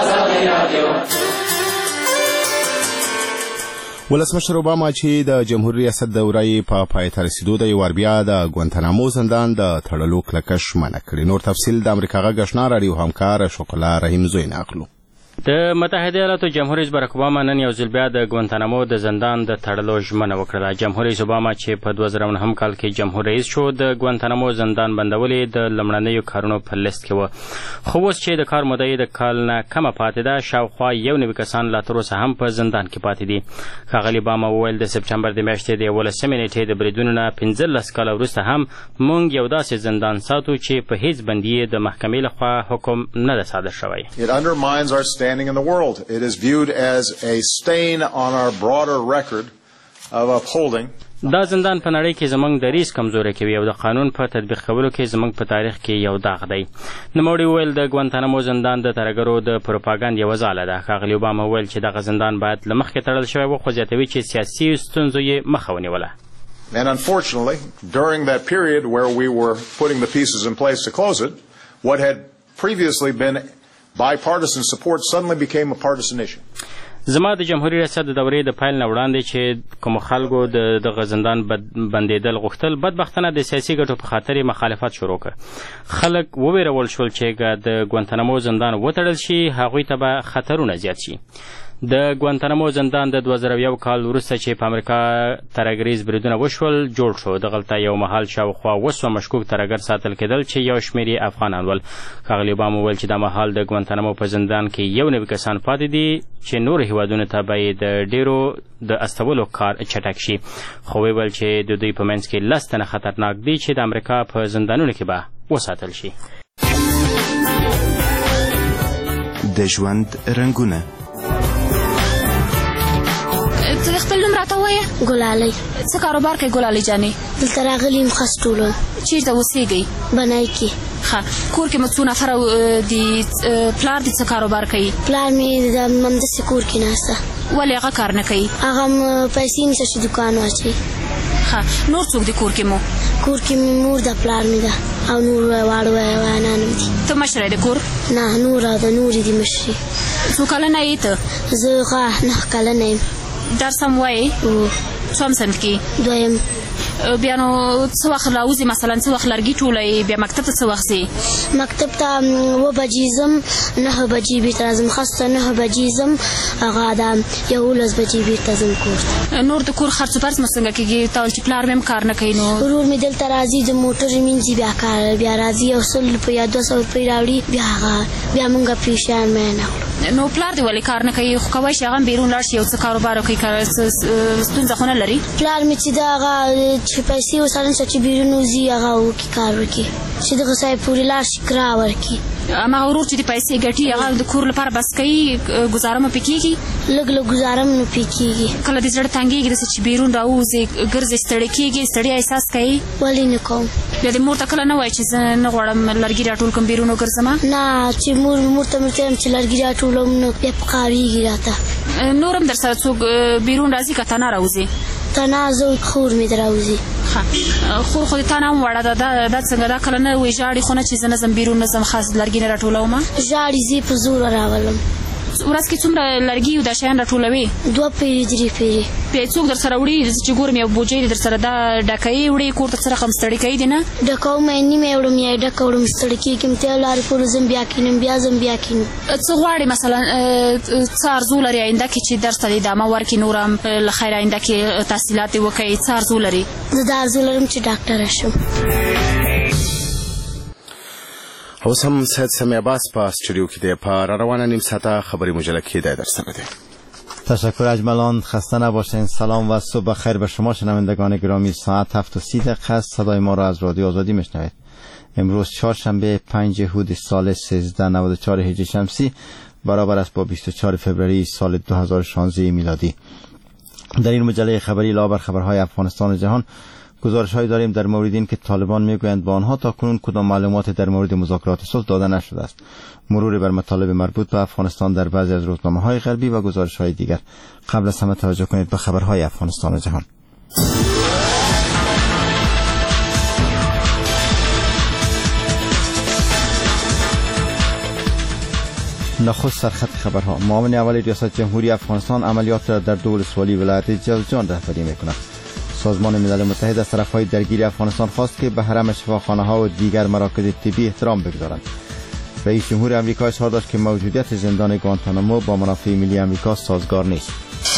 ولسمشر اوباما چې د جمهوریت ریاست دورې په پای ته رسیدو د یو وار بیا د ګوانتانامو زندان د تړلو کلکش منع کړی. نور تفصیل د امریکا غږ آشنا راډیو همکار شوقلا رحیم زوی نه اخلو. د متحده ایالاتو جمهور رئیس باراک اوباما نن یو ځل بیا د ګوانتانامو د زندان د تړلو ژمنه وکړه. جمهور رئیس اوباما چې په 2009 کال کې جمهور رئیس شو، د ګوانتانامو زندان بندولې د لومړنیو کارونو په لیست کې وه، خو اوس چې د کار موده یې د کال نه کمه پاتې ده، شاوخوا 190 کسان لا تر اوسه هم په زندان کې پاتې دي. ښاغلي اوباما وویل د سپټمبر د میاشتې د 11 نیټې د بریدونو نه 15 کاله وروسته هم موږ یو داسې زندان ساتو چې په هیڅ بندي د محکمې لخوا حکم نه ده صادر شوی. In the world. It is viewed as a stain on our broader record of upholding. دا زندان په نړۍ کې زموږ دریځ کمزوری کوي او د قانون په تطبیق کولو کې زموږ په تاریخ کې یو داغ دی. نوموړي وویل د ګوانتانامو زندان د ترهګرو د پروپاګند یوه ځاله ده. ښاغلي اوباما وویل چې دغه زندان باید له مخکې تړل شوی و، خو زیاتوي چې سیاسي ستونزو یې مخه ونیوله. And unfortunately, during that period where we were putting the pieces in place to close it, what had previously been bipartisan support suddenly became a partisan issue. زما د جمهوریت ریاست د دورې د پیل نه وړاندې چې کومو خلکو د دغه زندان بندېدل غوښتل، بدبختانه د سیاسي ګټو په خاطر یې مخالفت شروع کړ. خلک وویرول شول چې د ګوانتانامو زندان وتړل شي، هغوی ته به خطرونه زیات شي. د ګوانتانامو زندان د 2001 کال وروسته چې په امریکا ترهګریز بریدونه وشول جوړ شو. دغلته یو مهال شاوخوا 200 مشکوک ترهګر ساتل کېدل چې یو شمېر یې افغانان ول. ښاغلي اوباما وویل چې دا مهال د ګوانتانامو په زندان کې 91 کسان پاتې دي چې نورو هیوادونو ته به یې د ډېرو د استولو کار چټک شي، خو ویل چې د دوی په منځ کې 10 تنه خطرناک دي چې د امریکا په زندانونو کې به وساتل شي. د ژوند رنګونه خپل نوم راته ووایه. ګلالۍ. څه کاروبار کوي ګلالۍ جانې؟ دلته راغلي یم خس ټولول. چېرته اوسېږئ؟ بنای کې. ښه، کور کې مو څو نفره دي؟ پلار دې څه کاروبار کوي؟ پلار مې د همداسې کور کې ناسته. ولې هغه کار نه کوي؟ هغه پیسې نیسه چې دوکان واچوي. ښه، نور څوک دي کور کې مو؟ کور کې مې مور ده، پلار مې ده او نور واړه ویانان مې دي. ته مشره د کور؟ نه، نوره ده، نورې دي مشرې. څو کلنه یې ته؟ زه 9 کلنه یم. درس هم وایې؟ څوم صنف کې؟ دویم. بیا نو څه وخت راوځي؟ مثلا څه وخت لرګي ټولوي؟ بیا مکتب ته څه وخت ځې؟ مکتب ته 9 بجې ځم، 9 بجې بېرته راځم. خاصه 9 بجې ځم، هغه د 11 بجې بېرته ځم کور ته. نور د کور خرڅ پرڅ مو څنګه کېږي؟ تا ویل چې پلار مې هم کار نه کوي. نو ورور مې دلته راځي، د موټر مینځي، بیا راځي 100 روپۍ یا 200 روپۍ راوړي، بیا موږ پریشان مین اخلو. نو پلار دې ولې کار نه کوي؟ خو کولی شي هغه هم بیرون لاړ شي یو څه کاروبار وکړي، ستونزه خو نه لري؟ پلار مې چې دا هغه چې پیسې وساتل چې بیرون وځي هغه وکړي، کار وکړي، چې دغه صاحب پورې لاړ شي کرا ورکړي. ما ورور چې د پیسې ګټي هغه د کور لپاره بس کوي گزاره مې پکېږي لږ لږ گزاره مې پکېږي کله د زړه تنګېږي د چې بیرون راوځي ګرځي ستړی کېږي ستړی احساس کوي ولې نه کوم بیا د مور ته کله نه وایي چې زه نه غواړم لرګي راټول کوم بیرون وګرځم نه چې مور ته مې وایم چې لرګي راټولوم نو بیا پکارېږي راته نور هم در سره څوک بیرون راځي که ته نه راوځي ته نه زه خور مې راوځي خور خو د تا نه هم وړه ده دا څنګه دا کله نه وایي ژاړي خو نه چې زه نه ځم بیرون نه ځم خاص لرګي نه راټولوم ژاړي زه په زور راولم ورځ کې څومره لرګي او دا شیان راټولوي 2 پیرې 3 پیرې بیا څوک در سره وړي چې ګورم یو بوجۍ در سره دا ډکوي وړي کور ته څه رقم ستړي کوي دی نه ډکوم یې نیمه وړم یا ډکه وړم ستړي کېږم ته لارې پورې ځم بیا کینم بیا ځم بیا کینم څه غواړې مثلا څه ارزو لري آینده کې چې درس ته د ادامه ورکړي نور هم له خیر آینده کې تحصیلات یې وکړي څه ارزو لري زه دا ارزو لرم چې ډاکټره شم اوس هم سید سمی عباس په استودیو کې دی په روانه نیم ساعته خبری مجله کې دی در سره دی. تشکر اجملان، خسته نباشین. سلام و صبح بخیر به شما شنوندگان گرامی. ساعت 7:30 است. صدای ما را از رادیو آزادی میشنوید. امروز چهارشنبه 5 اهود سال 1394 هجری شمسی برابر است با 24 فوریه سال 2016 میلادی. در این مجله خبری لابر خبرهای افغانستان و جهان گزارش‌هایی داریم در مورد این که طالبان میگویند با آنها تاکنون کدام معلومات در مورد مذاکرات صلح داده نشده است. مرور بر مطالب مربوط به افغانستان در بعضی از روزنامه‌های غربی و گزارش‌های دیگر. قبل از همه توجه کنید به خبرهای افغانستان و جهان. نخست سرخط خبرها. معاون اول ریاست جمهوری افغانستان عملیات را در دو ولسوالی ولایت جوزجان رهبری می‌کند. سازمان ملل متحد از طرفهای درگیر افغانستان خواست که به حرم شفاخانه‌ها و دیگر مراکز طبی احترام بگذارند. رئیس جمهور آمریکا اظهار داشت که موجودیت زندان گوانتانامو با منافع ملی آمریکا سازگار نیست.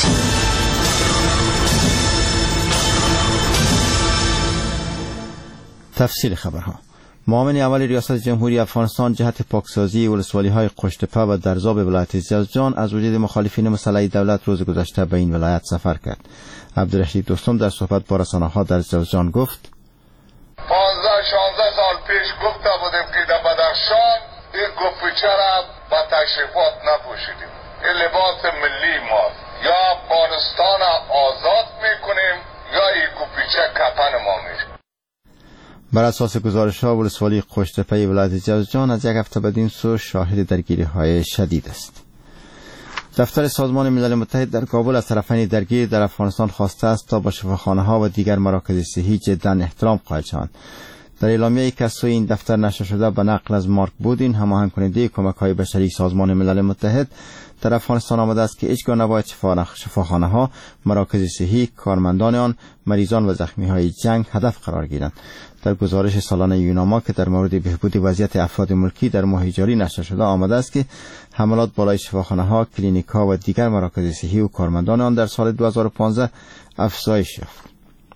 تفصیل خبرها. معاون اول ریاست جمهوری افغانستان جهت پاکسازی ولسوالی‌های قشتپه و درزاب ولایت جوزجان از وجود مخالفین مسلح دولت روز گذشته به این ولایت سفر کرد. عبدالرشید دوستم در صحبت با رسانه‌ها در جوزجان گفت 15-16 سال پیش گفته بودیم که در بدخشان این گوپیچه را با تشریفات نپوشیدیم. این لباس ملی ماست. یا افغانستان آزاد میکنیم یا این گوپیچه کفن ما میشه. بر اساس گزارش‌ها ولسوالی قشتپه ولایت جوزجان از یک هفته بدین سو شاهد درگیری‌های شدید است. دفتر سازمان ملل متحد در کابل از طرفین درگیر در افغانستان خواسته است تا با شفاخانه‌ها و دیگر مراکز صحی جداً احترام قائل شوند. در اعلامیه‌ای که از سوی این دفتر نشر شده به نقل از مارک بودین، هماهنگ کننده کمک‌های بشری سازمان ملل متحد در افغانستان آمده است که هیچگاه نباید شفاخانه‌ها، مراکز صحی، کارمندان آن، مریضان و زخمی‌های جنگ هدف قرار گیرند. در گزارش سالانه یوناما که در مورد بهبود وضعیت افراد ملکی در ماه جاری نشر شده آمده است که حملات بالای شفاخانه‌ها، کلینیک‌ها و دیگر مراکز صحی و کارمندان آن در سال 2015 افزایش یافت.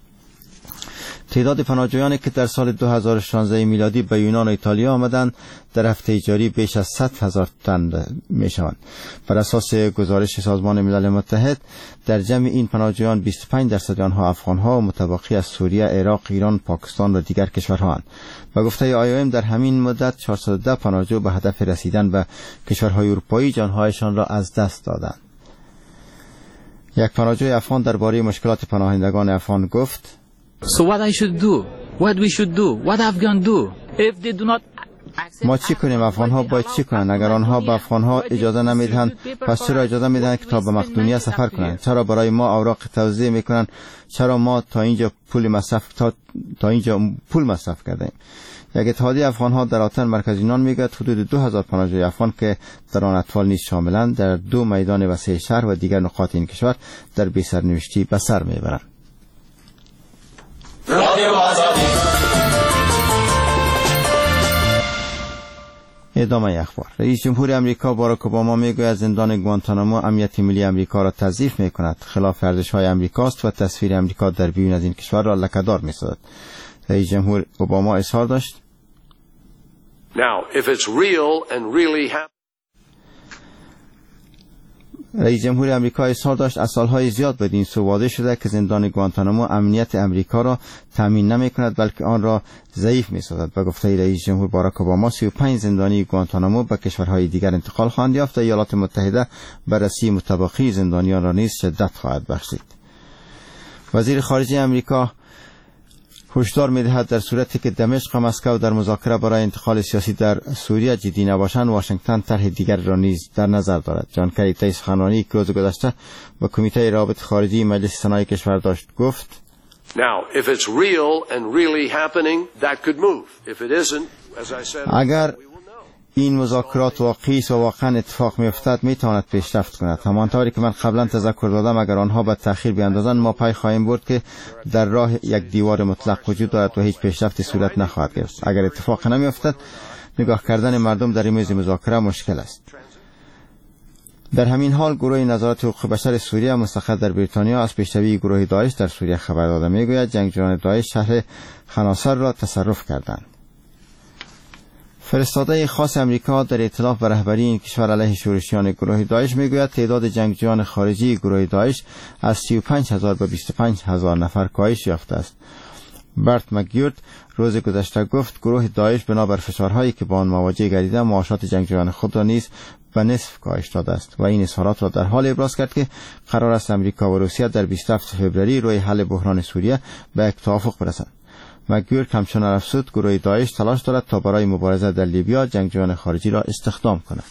تعداد پناهجویانی که در سال 2016 میلادی به یونان و ایتالیا آمدند در هفته جاری بیش از 100,000 تن میشوند. بر اساس گزارش سازمان ملل متحد در جمع این پناهجویان 25% آنها افغان‌ها و متبقی از سوریه، عراق، ایران، پاکستان و دیگر کشورهاند. به گفته IOM در همین مدت 410 پناهجو به هدف رسیدن به کشورهای اروپایی جانهایشان را از دست دادند. یک پناهجوی افغان درباره مشکلات پناهندگان افغان گفت: So what I should do? What we should do? What Afghan do? If they do not ما چی کنیم؟ افغان‌ها باید چی کنند؟ اگر آنها به افغان‌ها اجازه نمیدهند، پس چرا اجازه میدهند که تا به مقدونیه سفر کنند؟ چرا برای ما اوراق توزیع میکنند؟ چرا ما تا اینجا پول مصرف کردیم؟ یک اتحادیه افغان‌ها در آتن مرکز یونان میگوید حدود 2000 پناهجوی افغان که در آن اطفال نیز شاملند در 2 میدان وسیع شهر و دیگر نقاط این کشور در بی‌سرنوشتی به سر میبرند. ادامه اخبار. رئیس جمهور آمریکا باراک اوباما میگوید زندان گوانتانامو امنیت ملی آمریکا را تضعیف میکند، خلاف ارزش‌های آمریکاست و تصویر آمریکا در بیرون از این کشور را لکه‌دار میسازد. رئیس جمهور اوباما اظهار داشت: رئیس جمهور آمریکا اظهار داشت از سالهای زیاد بدین سو واضح شده که زندان گوانتانامو امنیت آمریکا را تامین نمی‌کند بلکه آن را ضعیف می‌سازد. به گفته رئیس جمهور باراک اوباما 35 زندانی گوانتانامو به کشورهای دیگر انتقال خواهند یافت و ایالات متحده بررسی مطابقی زندانیان را نیز شدت خواهد بخشید. وزیر خارجه آمریکا هشدار می‌دهد در صورتی که دمشق و مسکو در مذاکره برای انتقال سیاسی در سوریه جدی نباشند، واشنگتن طرح دیگر را نیز در نظر دارد. جان کری طی سخنرانی که روز گذشته به کمیته روابط خارجی مجلس سنای کشور داشت گفت: اگر این مذاکرات واقعی است و واقعا اتفاق می‌افتد میتواند پیشرفت کند. همانطوری که من قبلا تذکر دادم اگر آنها به تأخیر بیاندازند ما پای خواهیم برد که در راه یک دیوار مطلق وجود دارد و هیچ پیشرفتی صورت نخواهد گرفت. اگر اتفاق نمی‌افتد نگاه کردن مردم در این میز مذاکره مشکل است. در همین حال گروه نظارت حقوق بشر سوریه مستقر در بریتانیا از پیشروی گروه داعش در سوریه خبر داده. میگوید جنگجویان داعش شهر خناصر را تصرف کردند. فرستاده خاص امریکا در ائتلاف به رهبری این کشور علیه شورشیان گروه داعش میگوید تعداد جنگجویان خارجی گروه داعش از 35,000 به 25,000 نفر کاهش یافته است. برت مکگیورد روز گذشته گفت گروه داعش بنابر فشارهایی که با آن مواجه گردیده معاشات جنگجویان خود را نیز به نصف کاهش داده است و این اظهارات را در حال ابراز کرد که قرار است امریکا و روسیه در 27 فوریه روی حل بحران سوریه به یک توافق برسند. مکگیورد همچنان افزود گروه داعش تلاش دارد تا برای مبارزه در لیبیا جنگجویان خارجی را استخدام کند.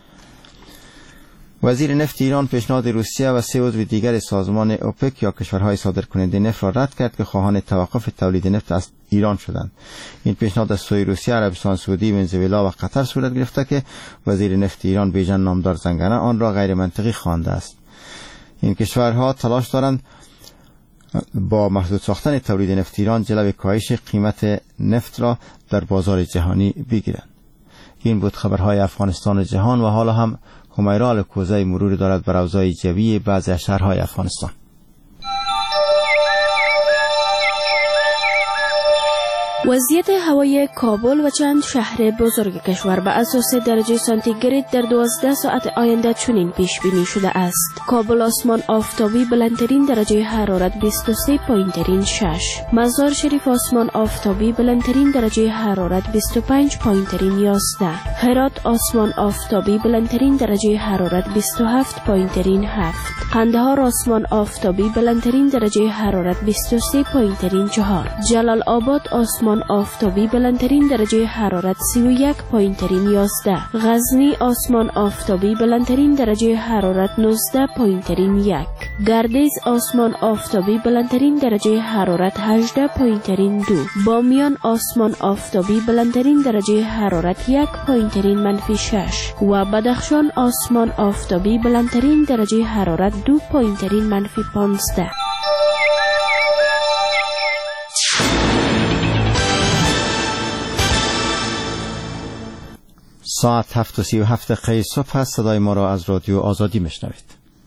وزیر نفت ایران پیشنهاد روسیه و 3 عضو دیگر سازمان اوپک یا کشورهای صادرکننده نفت را رد کرد که خواهان توقف تولید نفت از ایران شدند. این پیشنهاد از سوی روسیه، عربستان سعودی، ونزوئلا و قطر صورت گرفته که وزیر نفت ایران بیژن نامدار زنگنه آن را غیر منطقی خوانده است. این کشورها تلاش دارند با محدود ساختن تولید نفت ایران جلوی کاهش قیمت نفت را در بازار جهانی بگیرند. این بود خبرهای افغانستان جهان و حالا هم همیرا الکوزه مروری دارد بر اوضاع جوی بعضی از شهرهای افغانستان. وضعیت هوای کابل و چند شهر بزرگ کشور به اساس درجه سانتیگراد در 12 ساعت آینده چنین پیش بینی شده است. کابل آسمان آفتابی بلندترین درجه حرارت 23 پایین ترین 6. مزار شریف آسمان آفتابی بلندترین درجه حرارت 25 پایین ترین 11. هرات آسمان آفتابی بلندترین درجه حرارت 27 پایین ترین 7. قندهار آسمان آفتابی بلندترین درجه حرارت 23 پایین ترین 4. جلال آباد آسمان آفتابی بلندترین درجه حرارت 31 پایین ترین 11. غزنی آسمان آفتابی بلندترین درجه حرارت 19 پایین ترین 1. گردیز آسمان آفتابی بلندترین درجه حرارت 18 پایین ترین 2. بامیان آسمان آفتابی بلندترین درجه حرارت 1 پایین ترین -6 و بدخشان آسمان آفتابی بلندترین درجه حرارت 2 پایین ترین -15. ساعت 7:37 صبح است. صدای ما را از رادیو آزادی میشنوید.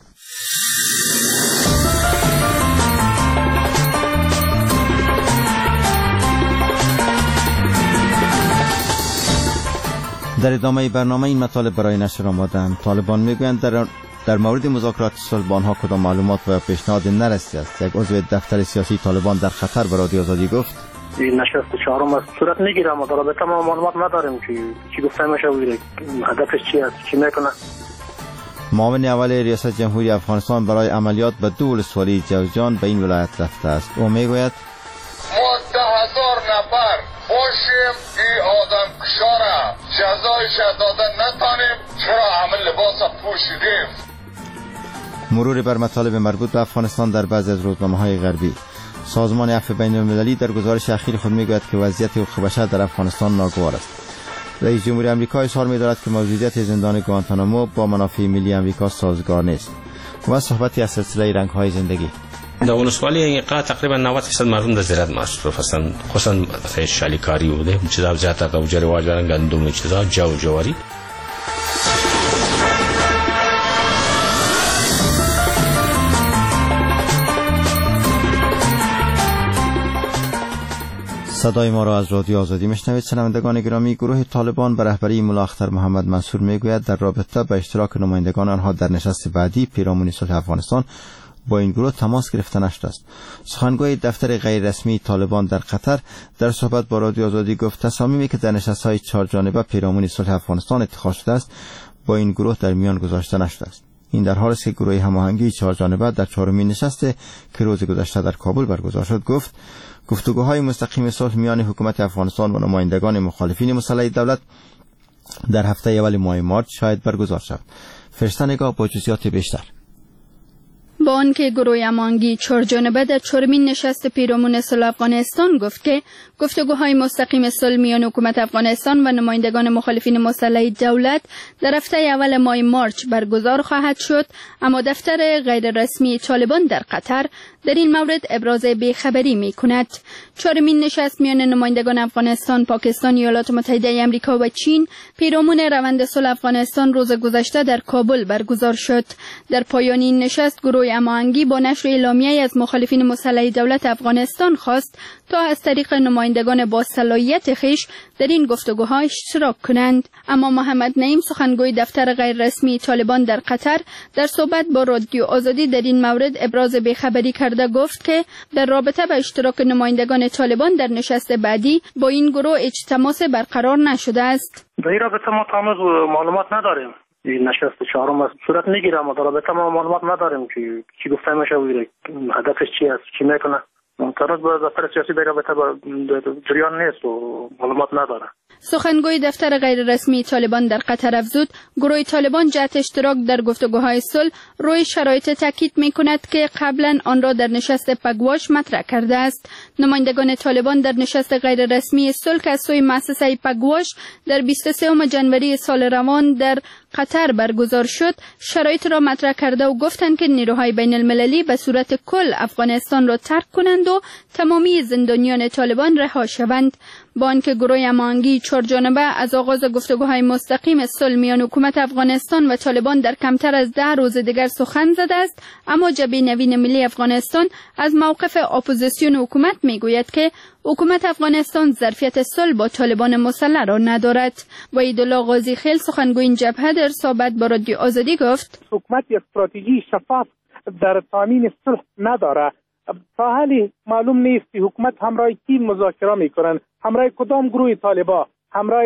در ادامه برنامه این مطالب برای نشر آمدند. طالبان میگویند در مورد مذاکرات صلح با آنها کدام معلومات و پیشنهاد نرسیده است. یک عضو دفتر سیاسی طالبان در خطر به رادیو آزادی گفت: این نشست چهارم از صورت نگیره، ما در تمام معلومات نداریم که چی گفته میشه و هدفش چی است، چی میکنه. معاون اول ریاست جمهوری افغانستان برای عملیات به 2 ولسوالی جوزجان به این ولایت رفته است. او میگوید ما 10,000 نفر باشیم این آدم کشاره جزایش داده نتانیم، چرا همه لباس پوشیدیم. مرور بر مطالب مربوط به افغانستان در بعضی از روزنامه‌های غربی. سازمان عفو بین‌المللی در گزارش اخیر خود میگوید که وضعیت حقوق بشر در افغانستان ناگوار است. رئیس جمهور آمریکا اظهار می‌دارد که موجودیت زندان گوانتانامو با منافع ملی آمریکا سازگار نیست. و صحبتی از سلسله رنگ‌های زندگی. در ولسوالی اینقا تقریبا 90% مردم در زراعت مصروف هستند، خصوصا شالیکاری بوده، چیزا زیادتر در جاری واجران گندم، چیزا جواری. صدای ما را از رادیو آزادی میشنوید. شنوندگان گرامی، گروه طالبان به رهبری ملا اختر محمد منصور میگوید در رابطه با اشتراک نمایندگان آنها در نشست بعدی پیرامون صلح افغانستان با این گروه تماس گرفته نشده است. سخنگوی دفتر غیر رسمی طالبان در قطر در صحبت با رادیو آزادی گفت تصامیمی که در نشست‌های 4 جانبه پیرامون صلح افغانستان اتخاذ شده است با این گروه در میان گذاشته نشده است. این در حالی است که گروه هماهنگی 4 جانبه در 4مین نشست که روز گذشته در کابل برگزار شد گفت گفتگوهای مستقیم صلح میان حکومت افغانستان و نمایندگان مخالفین مسلح دولت در هفته اول ماه مارچ شاید برگزار شود. فرشته نگاه با جزئیات بیشتر. با آنکه گروه هماهنگی 4 جانبه در 4مین نشست پیرامون صلح افغانستان گفت که گفتگوهای مستقیم صلح میان حکومت افغانستان و نمایندگان مخالفین مسلح دولت در هفته اول ماه مارچ برگزار خواهد شد، اما دفتر غیر رسمی طالبان در قطر در این مورد ابراز بیخبری می کند. 4مین نشست میان نمایندگان افغانستان، پاکستان، ایالات متحده آمریکا و چین پیرامون روند صلح افغانستان روز گذشته در کابل برگزار شد. در پایان این نشست گروه هماهنگی با نشر اعلامیه‌ای از مخالفین مسلح دولت افغانستان خواست تا از طریق نمایندگان با صلاحیت خویش در این گفتگوها اشتراک کنند. اما محمد نعیم، سخنگوی دفتر غیر رسمی طالبان در قطر، در صحبت با رادیو آزادی در این مورد ابراز بیخبری کرده گفت که در رابطه با اشتراک نمایندگان طالبان در نشست بعدی با این گروه هیچ تماس برقرار نشده است. در این رابطه ما هنوز معلومات نداریم. این نشست 4 صورت میگیره، اما در رابطه ما معلومات نداریم که چی گفته میشه و هدفش چی است، چی میکنه. منطقه با دفتر سیاسی در رابطه با جریان نیست و معلومات نداره. سخنگوی دفتر غیر رسمی طالبان در قطر افزود گروه طالبان جهت اشتراک در گفتگوهای صلح روی شرایط تاکید می‌کند که قبلا آن را در نشست پگواش مطرح کرده است. نمایندگان طالبان در نشست غیر رسمی صلح که از سوی مؤسسه پگواش در 23 جنوری سال روان در قطر برگزار شد شرایط را مطرح کرده و گفتند که نیروهای بین المللی به صورت کل افغانستان را ترک کنند و تمامی زندانیان طالبان رها شوند. با آنکه گروه هماهنگی 4 جانبه از آغاز گفتگوهای مستقیم صلح میان حکومت افغانستان و طالبان در کمتر از 10 روز دیگر سخن زده است، اما جبهه نوین ملی افغانستان از موقف اپوزیسیون حکومت میگوید که حکومت افغانستان ظرفیت صلح با طالبان مسلح را ندارد. وحیدالله غازی خیل، سخنگوی این جبهه، در صحبت با رادیو آزادی گفت حکومت استراتژی شفاف در تامین صلح نداره. تا حالی معلوم نیست که حکومت همراه کی مذاکره میکنن، همراه کدام گروه طالبا، همراه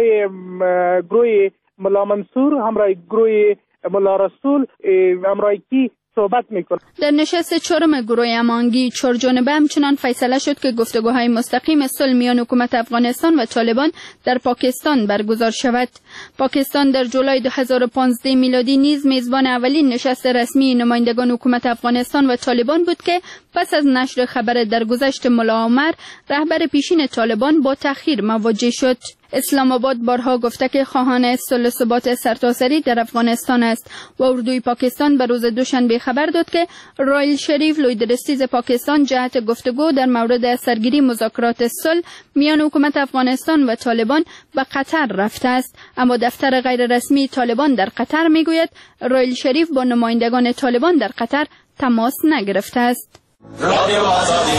گروه ملا منصور، همراه گروه ملا رسول، همراه کی صحبت میکنه. در نشست 4 گروه هماهنگی 4 جانبه همچنان فیصله شد که گفتگوهای مستقیم صلح میان حکومت افغانستان و طالبان در پاکستان برگزار شود. پاکستان در جولای 2015 میلادی نیز میزبان اولین نشست رسمی نمایندگان حکومت افغانستان و طالبان بود که پس از نشر خبر درگذشت ملا عمر، رهبر پیشین طالبان، با تأخیر مواجه شد. اسلام آباد بارها گفته که خواهان صلح و ثبات سرتاسری در افغانستان است و اردوی پاکستان به روز دوشنبه خبر داد که رایل شریف، لویدرستیز پاکستان، جهت گفتگو در مورد سرگیری مذاکرات صلح میان حکومت افغانستان و طالبان به قطر رفته است. اما دفتر غیر رسمی طالبان در قطر میگوید رایل شریف با نمایندگان طالبان در قطر تماس نگرفته است. رادیو آزادی.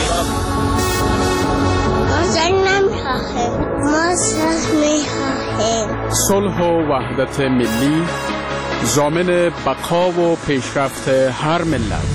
ما صلح می‌خواهیم. صلح و وحدت ملی ضامن بقا و پیشرفت هر ملت.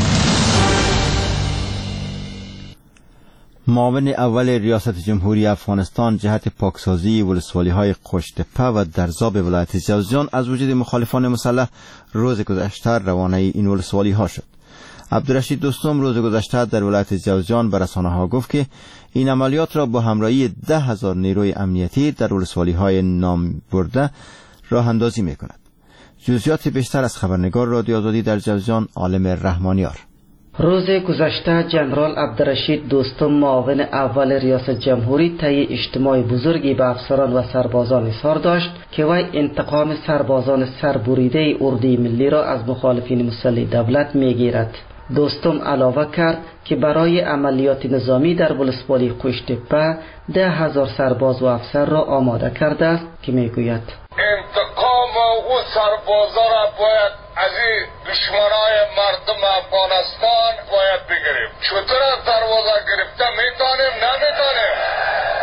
معاون اول ریاست جمهوری افغانستان جهت پاکسازی ولسوالی‌های قشت‌تپه و درزاب ولایت جوزجان از وجود مخالفان مسلح روز گذشته روانه این ولسوالی‌ها شد. عبدالرشید دوستم روز گذشته در ولایت جوزجان به رسانه‌ها گفت که این عملیات را با همراهی 10,000 نیروی امنیتی در ولسوالی‌های نام برده راه اندازی می‌کند. جزئیات بیشتر از خبرنگار رادیو آزادی در جوزجان عالم رحمانیار. روز گذشته جنرال عبدالرشید دوستم معاون اول ریاست جمهوری طی اجتماع بزرگی به افسران و سربازان اظهار داشت که وی انتقام سربازان سربریده اردوی ملی را از مخالفین مسلح دولت میگیرد. دوستم علاوه کرد که برای عملیات نظامی در ولسوالی قشت‌تپه 10,000 سرباز و افسر را آماده کرده است که میگوید انتقام او سربازا را باید از این دشمنای مردم افغانستان باید بگیریم. چطور از دروازه گرفته میتونیم نمیتونیم.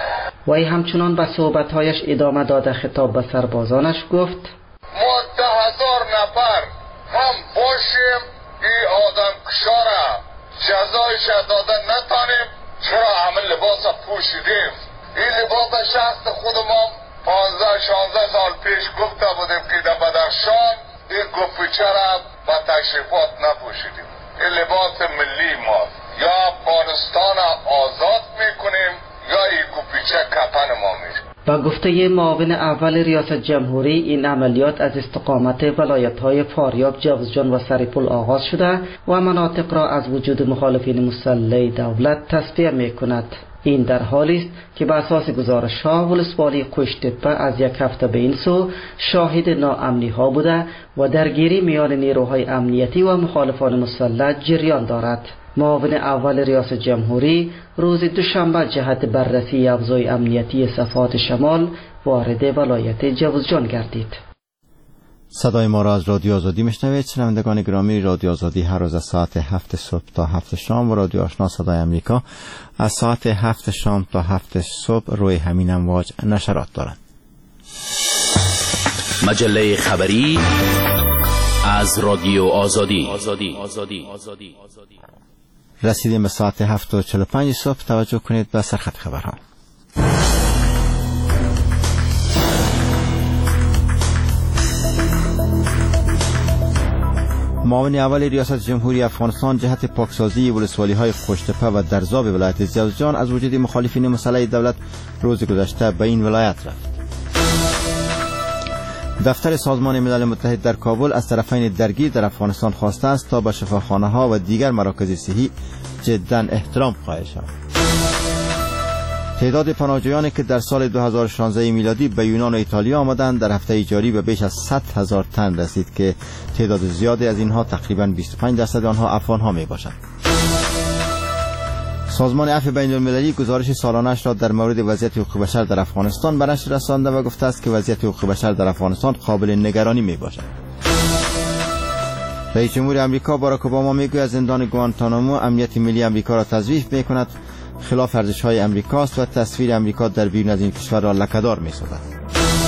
وی همچنان به صحبت‌هایش ادامه داده خطاب به سربازانش گفت: ما 10,000 نفر هم باشیم این آدم کشاره جزایش داده نتانیم. چرا همه لباس پوشیدیم؟ این لباس شخص خود ما 15-16 سال پیش گفته بودیم که در بدخشان این گوپیچه را با تشریفات نپوشیدیم. این لباس ملی ماست. یا افغانستان آزاد میکنیم یا این گوپیچه کفن ما میشه. با گفته معاون اول ریاست جمهوری، این عملیات از استقامت ولایت‌های فاریاب، جوزجان و سرپل آغاز شده و مناطق را از وجود مخالفین مسلح دولت تصفیه میکند. این در حالی است که به اساس گزارش‌ها ولسوالی قوشتپه از یک هفته به این سو شاهد ناامنی‌ها بوده و درگیری میان نیروهای امنیتی و مخالفان مسلح جریان دارد. معاون اول ریاست جمهوری روز دوشنبه جهت بررسی افزای امنیتی صفحات شمال وارد ولایت جوزجان گردید. صدای ما را از رادیو آزادی میشنوید. شنوندگان گرامی، رادیو آزادی هر روز از ساعت 7 صبح تا 7 شام و رادیو آشنا صدای امریکا از ساعت 7 شام تا 7 صبح روی همین امواج نشرات دارند. مجله خبری از رادیو آزادی. رسیدیم به ساعت 7:45 صبح. توجه کنید به سرخط خبرها. معاون اول ریاست جمهوری افغانستان جهت پاکسازی ولسوالی‌های قوشتپه و درزاب ولایت جوزجان از وجود مخالفین مسلح دولت روز گذشته به این ولایت رفت. دفتر سازمان ملل متحد در کابل از طرفین درگیر در افغانستان خواسته است تا به شفاخانه‌ها و دیگر مراکز صحی جداً احترام قائل شوند. تعداد پناهجویانی که در سال 2016 میلادی به یونان و ایتالیا آمدند در هفته جاری به بیش از 100,000 تن رسید که تعداد زیادی از اینها تقریباً 25% آنها افغان‌ها میباشند. سازمان عفو بین‌المللی گزارش سالانه‌اش را در مورد وضعیت حقوق بشر در افغانستان به نشر رسانده و گفته است که وضعیت حقوق بشر در افغانستان قابل نگرانی میباشد. رئیس جمهور آمریکا باراک اوباما میگوید زندان گوانتانامو امنیت ملی آمریکا را تضعیف میکند، خلاف ارزش‌های آمریکاست و تصویر آمریکا در بیرون از این کشور را لکه‌دار می‌سازد.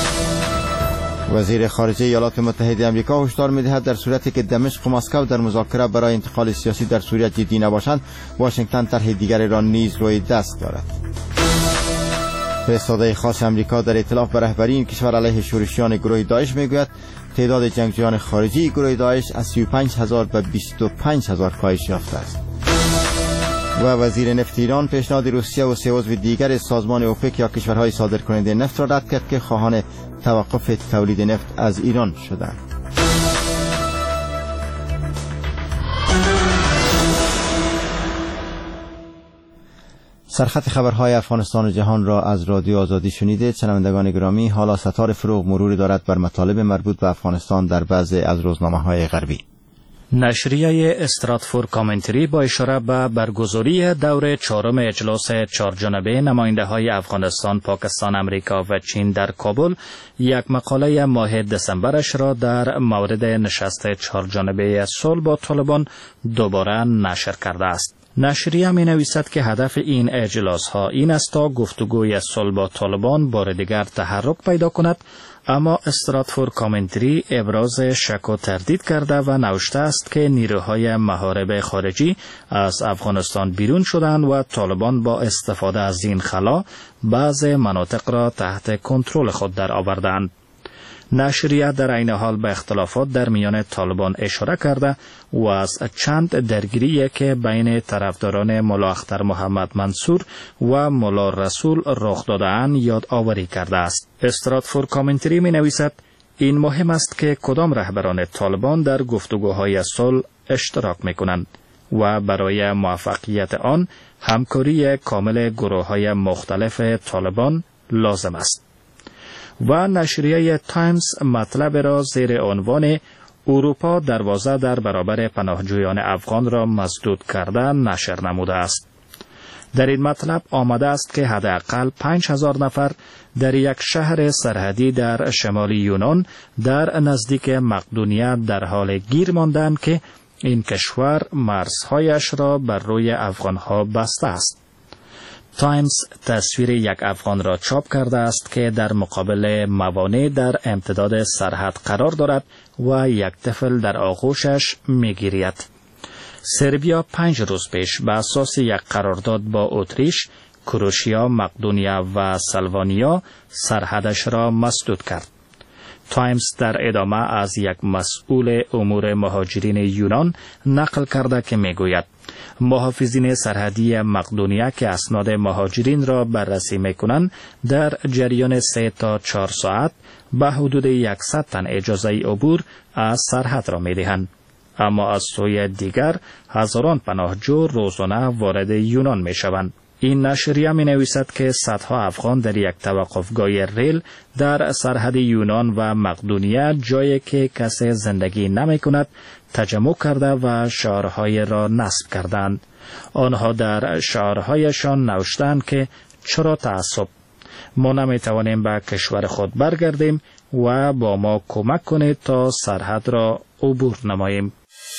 وزیر خارجه ایالات متحده آمریکا هشدار می‌دهد در صورتی که دمشق و مسکو در مذاکره برای انتقال سیاسی در سوریه جدی نباشند، واشنگتن طرح دیگری را نیز روی دست دارد. فرستاده خاص آمریکا در ائتلاف به رهبری این کشور علیه شورشیان گروه داعش میگوید تعداد جنگجویان خارجی گروه داعش از 35,000 به 25,000 کاهش یافته است. و وزیر نفت ایران پیشنهاد روسیه و 3 عضو دیگر سازمان اوپک یا کشورهای صادرکننده نفت را رد کرد که خواهان توقف تولید نفت از ایران شدند. سرخط خبرهای افغانستان و جهان را از رادیو آزادی شنیدید. شنوندگان گرامی، حالا ستار فروغ مروری دارد بر مطالب مربوط به افغانستان در بعضی از روزنامه‌های غربی. نشریه استراتفور کامنتری با اشاره به برگزاری دور 4م اجلاس 4 جانبه نماینده‌های افغانستان، پاکستان، امریکا و چین در کابل یک مقاله ماه دسامبرش را در مورد نشست 4 جانبه صلح با طالبان دوباره نشر کرده است. نشریه می نویسد که هدف این اجلاس ها این است تا گفتگوی صلح با طالبان بار دیگر تحرک پیدا کند، اما استراتفور کامنتری ابراز شک و تردید کرده و نوشته است که نیروهای محارب خارجی از افغانستان بیرون شدند و طالبان با استفاده از این خلا بعض مناطق را تحت کنترل خود در آوردند. نشریه در عین حال به اختلافات در میان طالبان اشاره کرده و از چند درگیری که بین طرفداران ملا اختر محمد منصور و ملا رسول رخ داده‌اند یاد آوری کرده است. استراتفور کامنتری می نویسد این مهم است که کدام رهبران طالبان در گفتگوهای صلح اشتراک می کنند و برای موفقیت آن همکاری کامل گروه‌های مختلف طالبان لازم است. و نشریه تایمز مطلب را زیر عنوان اروپا دروازه در برابر پناهجویان افغان را مسدود کرده نشر نموده است. در این مطلب آمده است که حداقل 5,000 نفر در یک شهر سرحدی در شمال یونان در نزدیک مقدونیه در حال گیر ماندند که این کشور مرزهایش را بر روی افغانها بسته است. تایمز تصویر یک افغان را چاپ کرده است که در مقابل موانع در امتداد سرحد قرار دارد و یک طفل در آغوشش می‌گیرد. سربیا 5 روز پیش به اساس یک قرارداد با اتریش، کروشیا، مقدونیا و سلوانیا سرحدش را مسدود کرد. تایمز در ادامه از یک مسئول امور مهاجرین یونان نقل کرده که میگوید محافظین سرحدی مقدونیا که اسناد مهاجرین را بررسی میکنند در جریان 3 تا 4 ساعت به حدود 100 تن اجازه عبور از سرحد را میدهند. اما از سوی دیگر هزاران پناهجو روزانه وارد یونان میشوند. این نشریه می نویسد که صدها افغان در یک توقفگاه ریل در سرحد یونان و مقدونیه، جایی که کسی زندگی نمی کند، تجمع کرده و شعارهای را نصب کردند. آنها در شعارهایشان نوشتند که چرا تعصب؟ ما نمی توانیم به کشور خود برگردیم و با ما کمک کنید تا سرحد را عبور نماییم.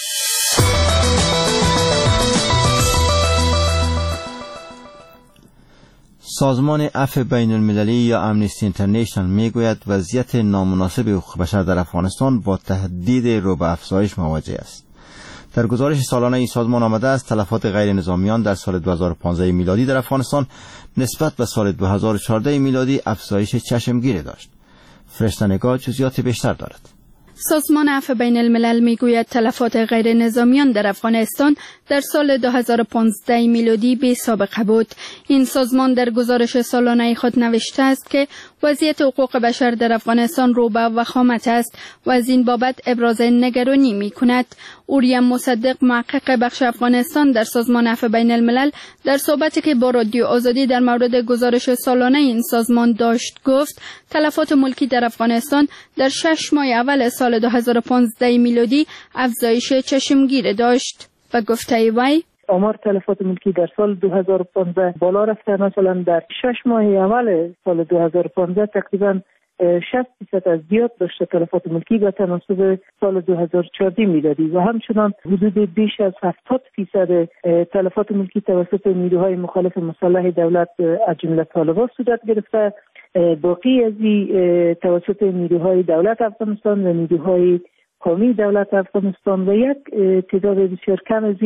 سازمان عفو بین المللی یا امنیستی اینترنشنال میگوید وضعیت نامناسب حقوق بشر در افغانستان با تهدید رو به افزایش مواجه است. در گزارش سالانه این سازمان آمده است تلفات غیر نظامیان در سال 2015 میلادی در افغانستان نسبت به سال 2014 میلادی افزایش چشمگیر داشت. فرشته نگاه جزئیات بیشتر دارد. سازمان عفو بین الملل میگوید تلفات غیر نظامیان در افغانستان در سال 2015 میلادی بی سابقه بود. این سازمان در گزارش سالانه خود نوشته است که وضعیت حقوق بشر در افغانستان رو به وخامت است و از این بابت ابراز نگرانی می کند. اوریم مصدق، محقق بخش افغانستان در سازمان عفو بین الملل، در صحبتی که با رادیو آزادی در مورد گزارش سالانه این سازمان داشت گفت تلفات ملکی در افغانستان در 6 ماه اول سال 2015 میلادی افزایش چشمگیر داشت و گفته وی آمار تلفات ملکی در سال 2015 بالا رفته. مثلا در 6 ماه اول سال 2015 تقریبا 60% از زیاد داشته تلفات ملکی به تناسب سال 2014 میلادی و همچنان حدود بیش از 70% تلفات ملکی توسط نیروهای مخالف مسلح دولت از جمله طالبان صورت گرفته. باقی از توسط نیروهای دولت افغانستان و نیروهای قومی دولت افغانستان و یک تعداد بسیار کم از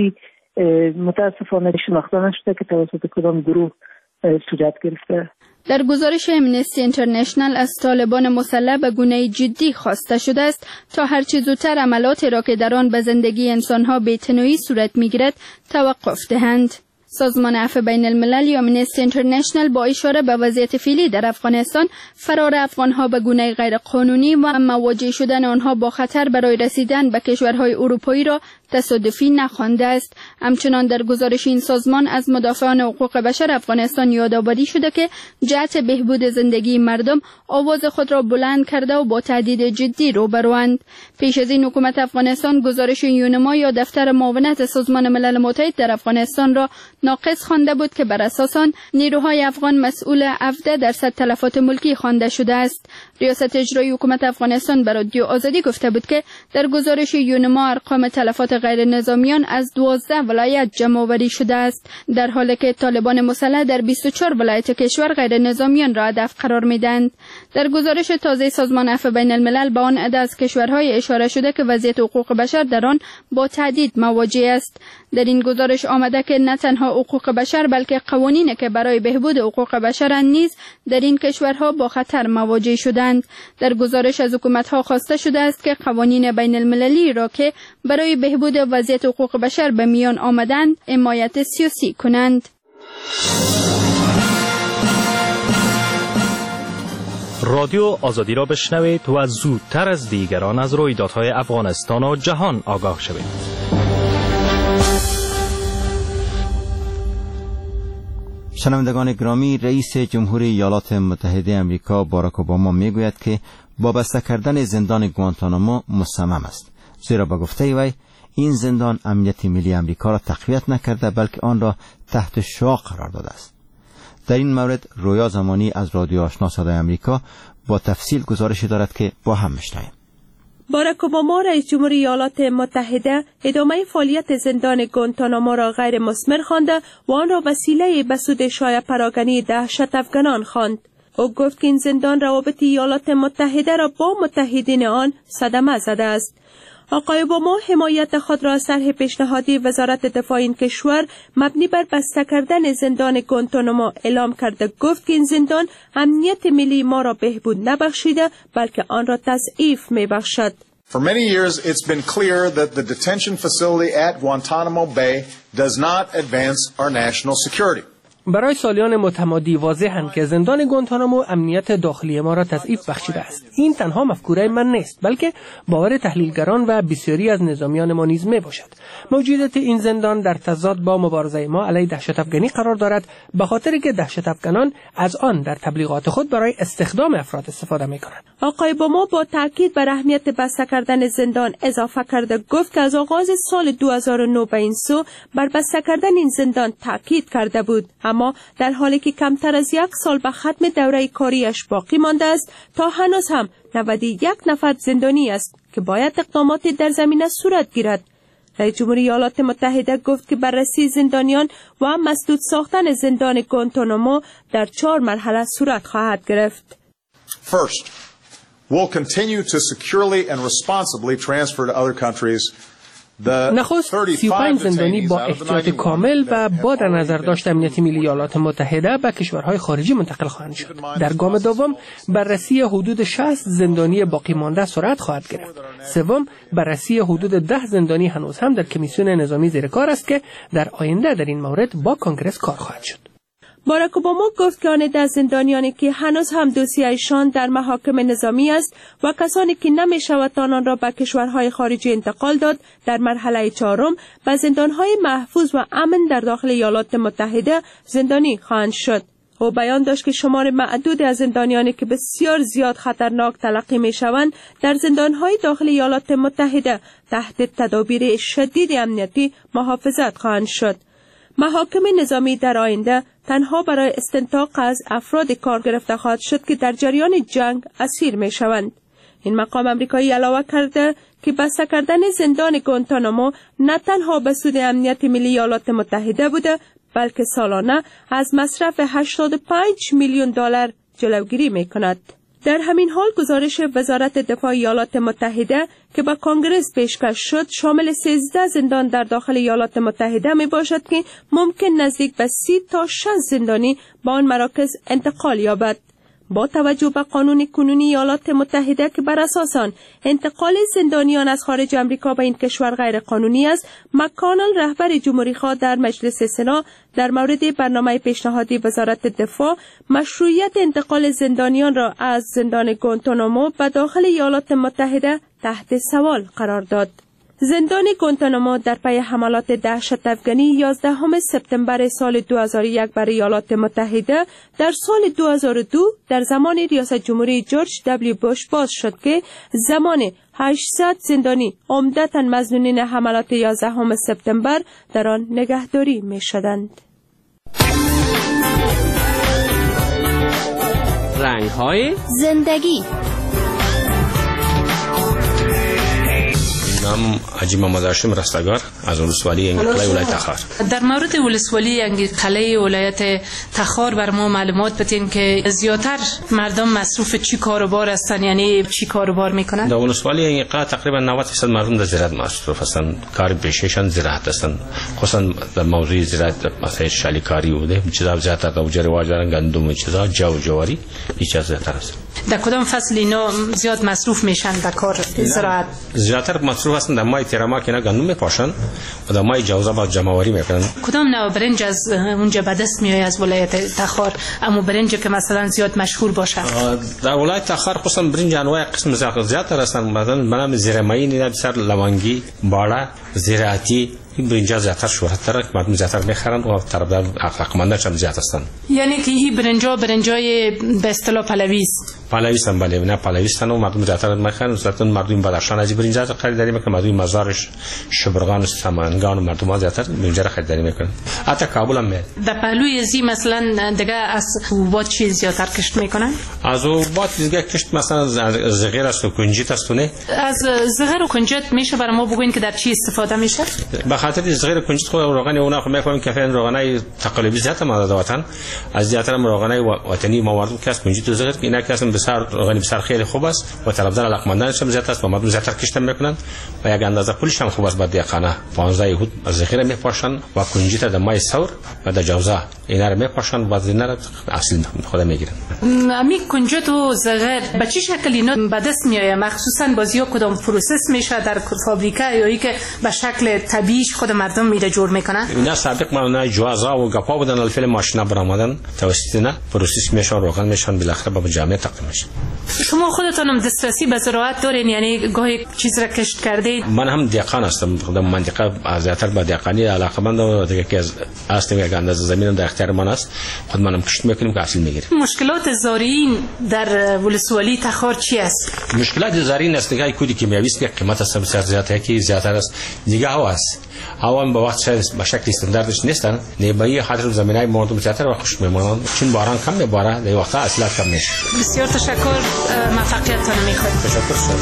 متاسفانه شناخته نشده که توسط کدام گروه صورت گرفته. در گزارش امنیستی اینترنشنال از طالبان مسلح به گونه جدی خواسته شده است تا هر چه زودتر عملاتی را که در آن به زندگی انسانها بی‌تنویی صورت می‌گیرد توقف دهند. سازمان عفو بین الملل یا امنیستی اینترنشنال با اشاره به وضعیت فعلی در افغانستان فرار افغانها به گونه غیر قانونی و مواجه شدن آنها با خطر برای رسیدن به کشورهای اروپایی را تصادفی نخوانده است. همچنان در گزارش این سازمان از مدافعان حقوق بشر افغانستان یادآوری شده که جهت بهبود زندگی مردم آواز خود را بلند کرده و با تهدید جدی روبروند. پیش از این حکومت افغانستان گزارش یونما یا دفتر معاونت سازمان ملل متحد در افغانستان را ناقص خوانده بود که بر اساس آن نیروهای افغان مسئول 17% تلفات ملکی خوانده شده است. ریاست اجرایی حکومت افغانستان بر رادیو آزادی گفته بود که در گزارش یونما ارقام تلفات غیر نظامیان از 12 ولایت جمع آوری شده است، در حالی که طالبان مسلح در 24 ولایت کشور غیر نظامیان را هدف قرار میدهند. در گزارش تازه سازمان عفو بین الملل به آن عده از کشورهای اشاره شده که وضعیت حقوق بشر در آن با تهدید مواجه است. در این گزارش آمده که نه تنها حقوق بشر بلکه قوانینی که برای بهبود حقوق بشر نیز در این کشورها با خطر مواجه شدند. در گزارش از حکومت‌ها خواسته شده است که قوانین بین المللی را که برای بهبود وضعیت حقوق بشر به میان آمدند حمایت سیاسی کنند. رادیو آزادی را بشنوید و زودتر از دیگران از رویدادهای افغانستان و جهان آگاه شوید. شنوندگان گرامی، رئیس جمهوری ایالات متحده آمریکا باراک اوباما میگوید که وابسته کردن زندان گوانتانامو مصمم است، زیرا به گفته وی این زندان امنیت ملی آمریکا را تقویت نکرده بلکه آن را تحت شعاع قرار داده است. در این مورد رویا زمانی از رادیو آشنا صدای آمریکا با تفصیل گزارشی دارد که با هم میشنویم. باراک اوباما رئیس جمهوری ایالات متحده ادامه فعالیت زندان گوانتانامو را غیر مثمر خوانده و آن را وسیله به سود شایع پراکنی دهشت افغانان خواند. او گفت که این زندان روابط ایالات متحده را با متحدین آن صدمه زده است. آقای اوباما حمایت خود را از طرح پیشنهادی وزارت دفاع این کشور مبنی بر بسته کردن زندان گوانتانامو اعلام کرده. گفت که این زندان امنیت ملی ما را بهبود نبخشیده بلکه آن را تضعیف می‌بخشد. For many years it's been clear that the detention facility at Guantanamo Bay does not advance our national security. برای سالیان متمادی واضح‌اند که زندان گوانتانامو امنیت داخلی ما را تضعیف بخشیده است. این تنها مفکوره من نیست بلکه باور تحلیلگران و بسیاری از نظامیان ما نیز میباشد. موجودیت این زندان در تضاد با مبارزه ما علیه دهشت افغانی قرار دارد، به خاطر که دهشت افغانان از آن در تبلیغات خود برای استخدام افراد استفاده میکنند. آقای اوباما با تاکید بر اهمیت بسته کردن زندان اضافه کرده. گفت که از آغاز سال 2009 به این سو بر بسته کردن این زندان تاکید کرده بود، اما در حالی که کمتر از 1 سال به ختم دوره کاریش باقی مانده است تا هنوز هم 91 نفر زندانی است که باید اقدامات در زمینه صورت گیرد. رئیس جمهوری ایالات متحده گفت که بررسی زندانیان و مسدود ساختن زندان گوانتانامو در 4 مرحله صورت خواهد گرفت. First, we'll continue to securely and responsibly transfer to other countries. نخست 35 زندانی با احتیاط کامل و با در نظر داشت امنیت ملی ایالات متحده به کشورهای خارجی منتقل خواهند شد. در گام دوم بررسی حدود 60 زندانی باقی مانده صورت خواهد گرفت. سوم بررسی حدود 10 زندانی هنوز هم در کمیسیون نظامی زیر کار است که در آینده در این مورد با کنگره کار خواهد شد. باراک اوباما گفت که آن 10 زندانیانی که هنوز هم دوسیه‌شان در محاکم نظامی است و کسانی که نمی‌شود آنان را به کشورهای خارجی انتقال داد در مرحله 4 به زندانهای محفوظ و امن در داخل ایالات متحده زندانی خواهند شد. او بیان داشت که شمار معدود از زندانیانی که بسیار زیاد خطرناک تلقی می‌شوند در زندانهای داخل ایالات متحده تحت تدابیر شدید امنیتی محافظت خواهند شد. محاکم نظامی در آینده تنها برای استنطاق از افراد کار گرفته خواهد شد که در جریان جنگ اسیر می شوند. این مقام امریکایی علاوه کرده که بسته کردن زندان گوانتانامو نه تنها به سود امنیت ملی ایالات متحده بوده بلکه سالانه از مصرف 85 میلیون دلار جلوگیری می کند. در همین حال گزارش وزارت دفاع ایالات متحده که به کنگره پیشکش شد شامل 13 زندان در داخل ایالات متحده می باشد که ممکن نزدیک به 30 تا 60 زندانی به آن مراکز انتقال یابد. با توجه به قانون کنونی ایالات متحده که بر اساس آن انتقال زندانیان از خارج امریکا به این کشور غیر قانونی است، مک‌کانل رهبر جمهوری خواه در مجلس سنا در مورد برنامه پیشنهادی وزارت دفاع مشروعیت انتقال زندانیان را از زندان گوانتانامو به داخل ایالات متحده تحت سوال قرار داد. زندان گوانتانامو در پی حملات دهشت افغانی 11 سپتامبر سال 2001 بر ایالات متحده در سال 2002 در زمان ریاست جمهوری جورج دبلیو بوش باز شد که زمان 800 زندانی عمدتاً مظنونین حملات 11 سپتامبر در آن نگهداری می شدند. رنگ‌های زندگی. نام حاجی محمد هاشم رستگار از ولسوالی انگیقله ولایت تخار. در مورد ولسوالی انگیقله ولایت تخار بر ما معلومات بدین که زیاتر مردم مصروف چی کاروبار هستن، یعنی چی کاروبار میکنن؟ در ولسوالی انگیقله تقریبا 90% مردم در زراعت مصروف هستن، کار پیشه‌شان زراعت هستن، خصوصا در موضوع زراعت مثلا شالیکاری بوده، چیزا زیاتر در رواج دارن، گندم چیزا، جواری هیچ چیز زیاتر است. در کدام فصل اینا زیاد مصروف میشن در کار زراعت؟ زیاتر مصروف هستن در ماه تیرما که اینا گندم میپاشن و در ماه جوزا با جمع‌آوری میکنن. کدام نوع برنج از اونجا به دست میاد از ولایت تخار؟ اما برنج که مثلا زیاد مشهور باشه در ولایت تخار خصوصا برنج انواع قسم زیاتر هستن، مثلا منم زیرمایی نه بسر لونگی، باړه، زراعتی، این برنج زیادتر شهرت داره که مردم زیادتر میخرن و طرفدار علاقمندش هم زیاد هستن. یعنی که این برنجای به اصطلاح پهلوی است. پهلوی است، بله، نه پهلوی است و مردم زیادتر میخرن. مثلا مردم بدخشان از برنج خریداری میکنن، مردم مزارش، شبرغان و سمنگان و مردم زیادتر برنج را خریداری میکنن. حتی کابل هم میاد. در پهلوی زی مثلا دیگه از حبوبات چی زیادتر کشت میکنن؟ از حبوبات دیگه کشت مثلا زغیر است و کنجد است نه. از زغیر و کنجد میشه برای ما بگوین که در چی استفاده میشه؟ به خاطر زغیر و کنجد خود روغن اونا خو میفهمیم که فعلا روغنای تقلیبی زیاد ما دادن. از زیادتر روغنای وطنی ما وارد کس کنجد و زغیر که اینا کسان بسیار روغنی بسیار خیلی خوب است و طلبدار علاقمندانش هم زیاد است و مردم زیادتر کشت میکنن و یک اندازه پولش هم خوب است. بعد دیقانه 15 یهود از زغیر میپاشن و کنجد در مای ثور و در جوزا اینا رو میپاشن و بعد اینا رو اصل خود میگیرن. امی کنجد و زغیر به چه شکل اینا به دست میاد؟ مخصوصا بازیو کدام پروسس میشه در فابریکه یا ای که به شکل طبیعی خود مردم میره جور میکنن؟ اینا سابق ما جوازا و گپا بودن الفل ماشینا برآمدن توسط اینا پروسس میشن روغن میشن بالاخره به جامعه تقدیم میشه. شما خودتونم دسترسی به زراعت دارین؟ یعنی گاهی چیز را کشت کردید؟ من هم دیقان هستم، خودم منطقه زیادتر به دیقانی علاقه‌مند و دیگه که از یک اندازه زمین در اختیار من است، خود منم کشت میکنیم که حاصل میگیریم. مشکلات زارعین در ولسوالی تخار چی است؟ مشکلات زارعین است که کودی کیمیایی است که قیمت است بسیار زیاده که زیادتر است. دیگه هوا است، هوا هم به وقت به شکل استانداردش نیستن، نبایی خاطر زمینای مردم زیادتر و خوش میمونن چون باران کم میباره در وقتا اصلاح کم میشه. بسیار تشکر، موفقیتتون میخوایم. تشکر.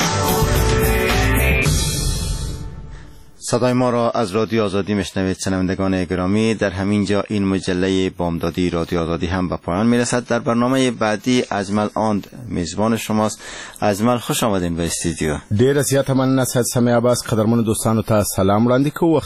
صدای ما را از رادیو آزادی میشنوید. شنوندگان گرامی، در همین جا این مجله بامدادی رادیو آزادی هم به پایان میرسد. در برنامه بعدی اجمل آند میزبان شماست. اجمل، خوش آمدین به استودیو. ډیر زیات مننه. سید سمیع عباس. قدرمن دوستانو ته سلام وړاندې کوو.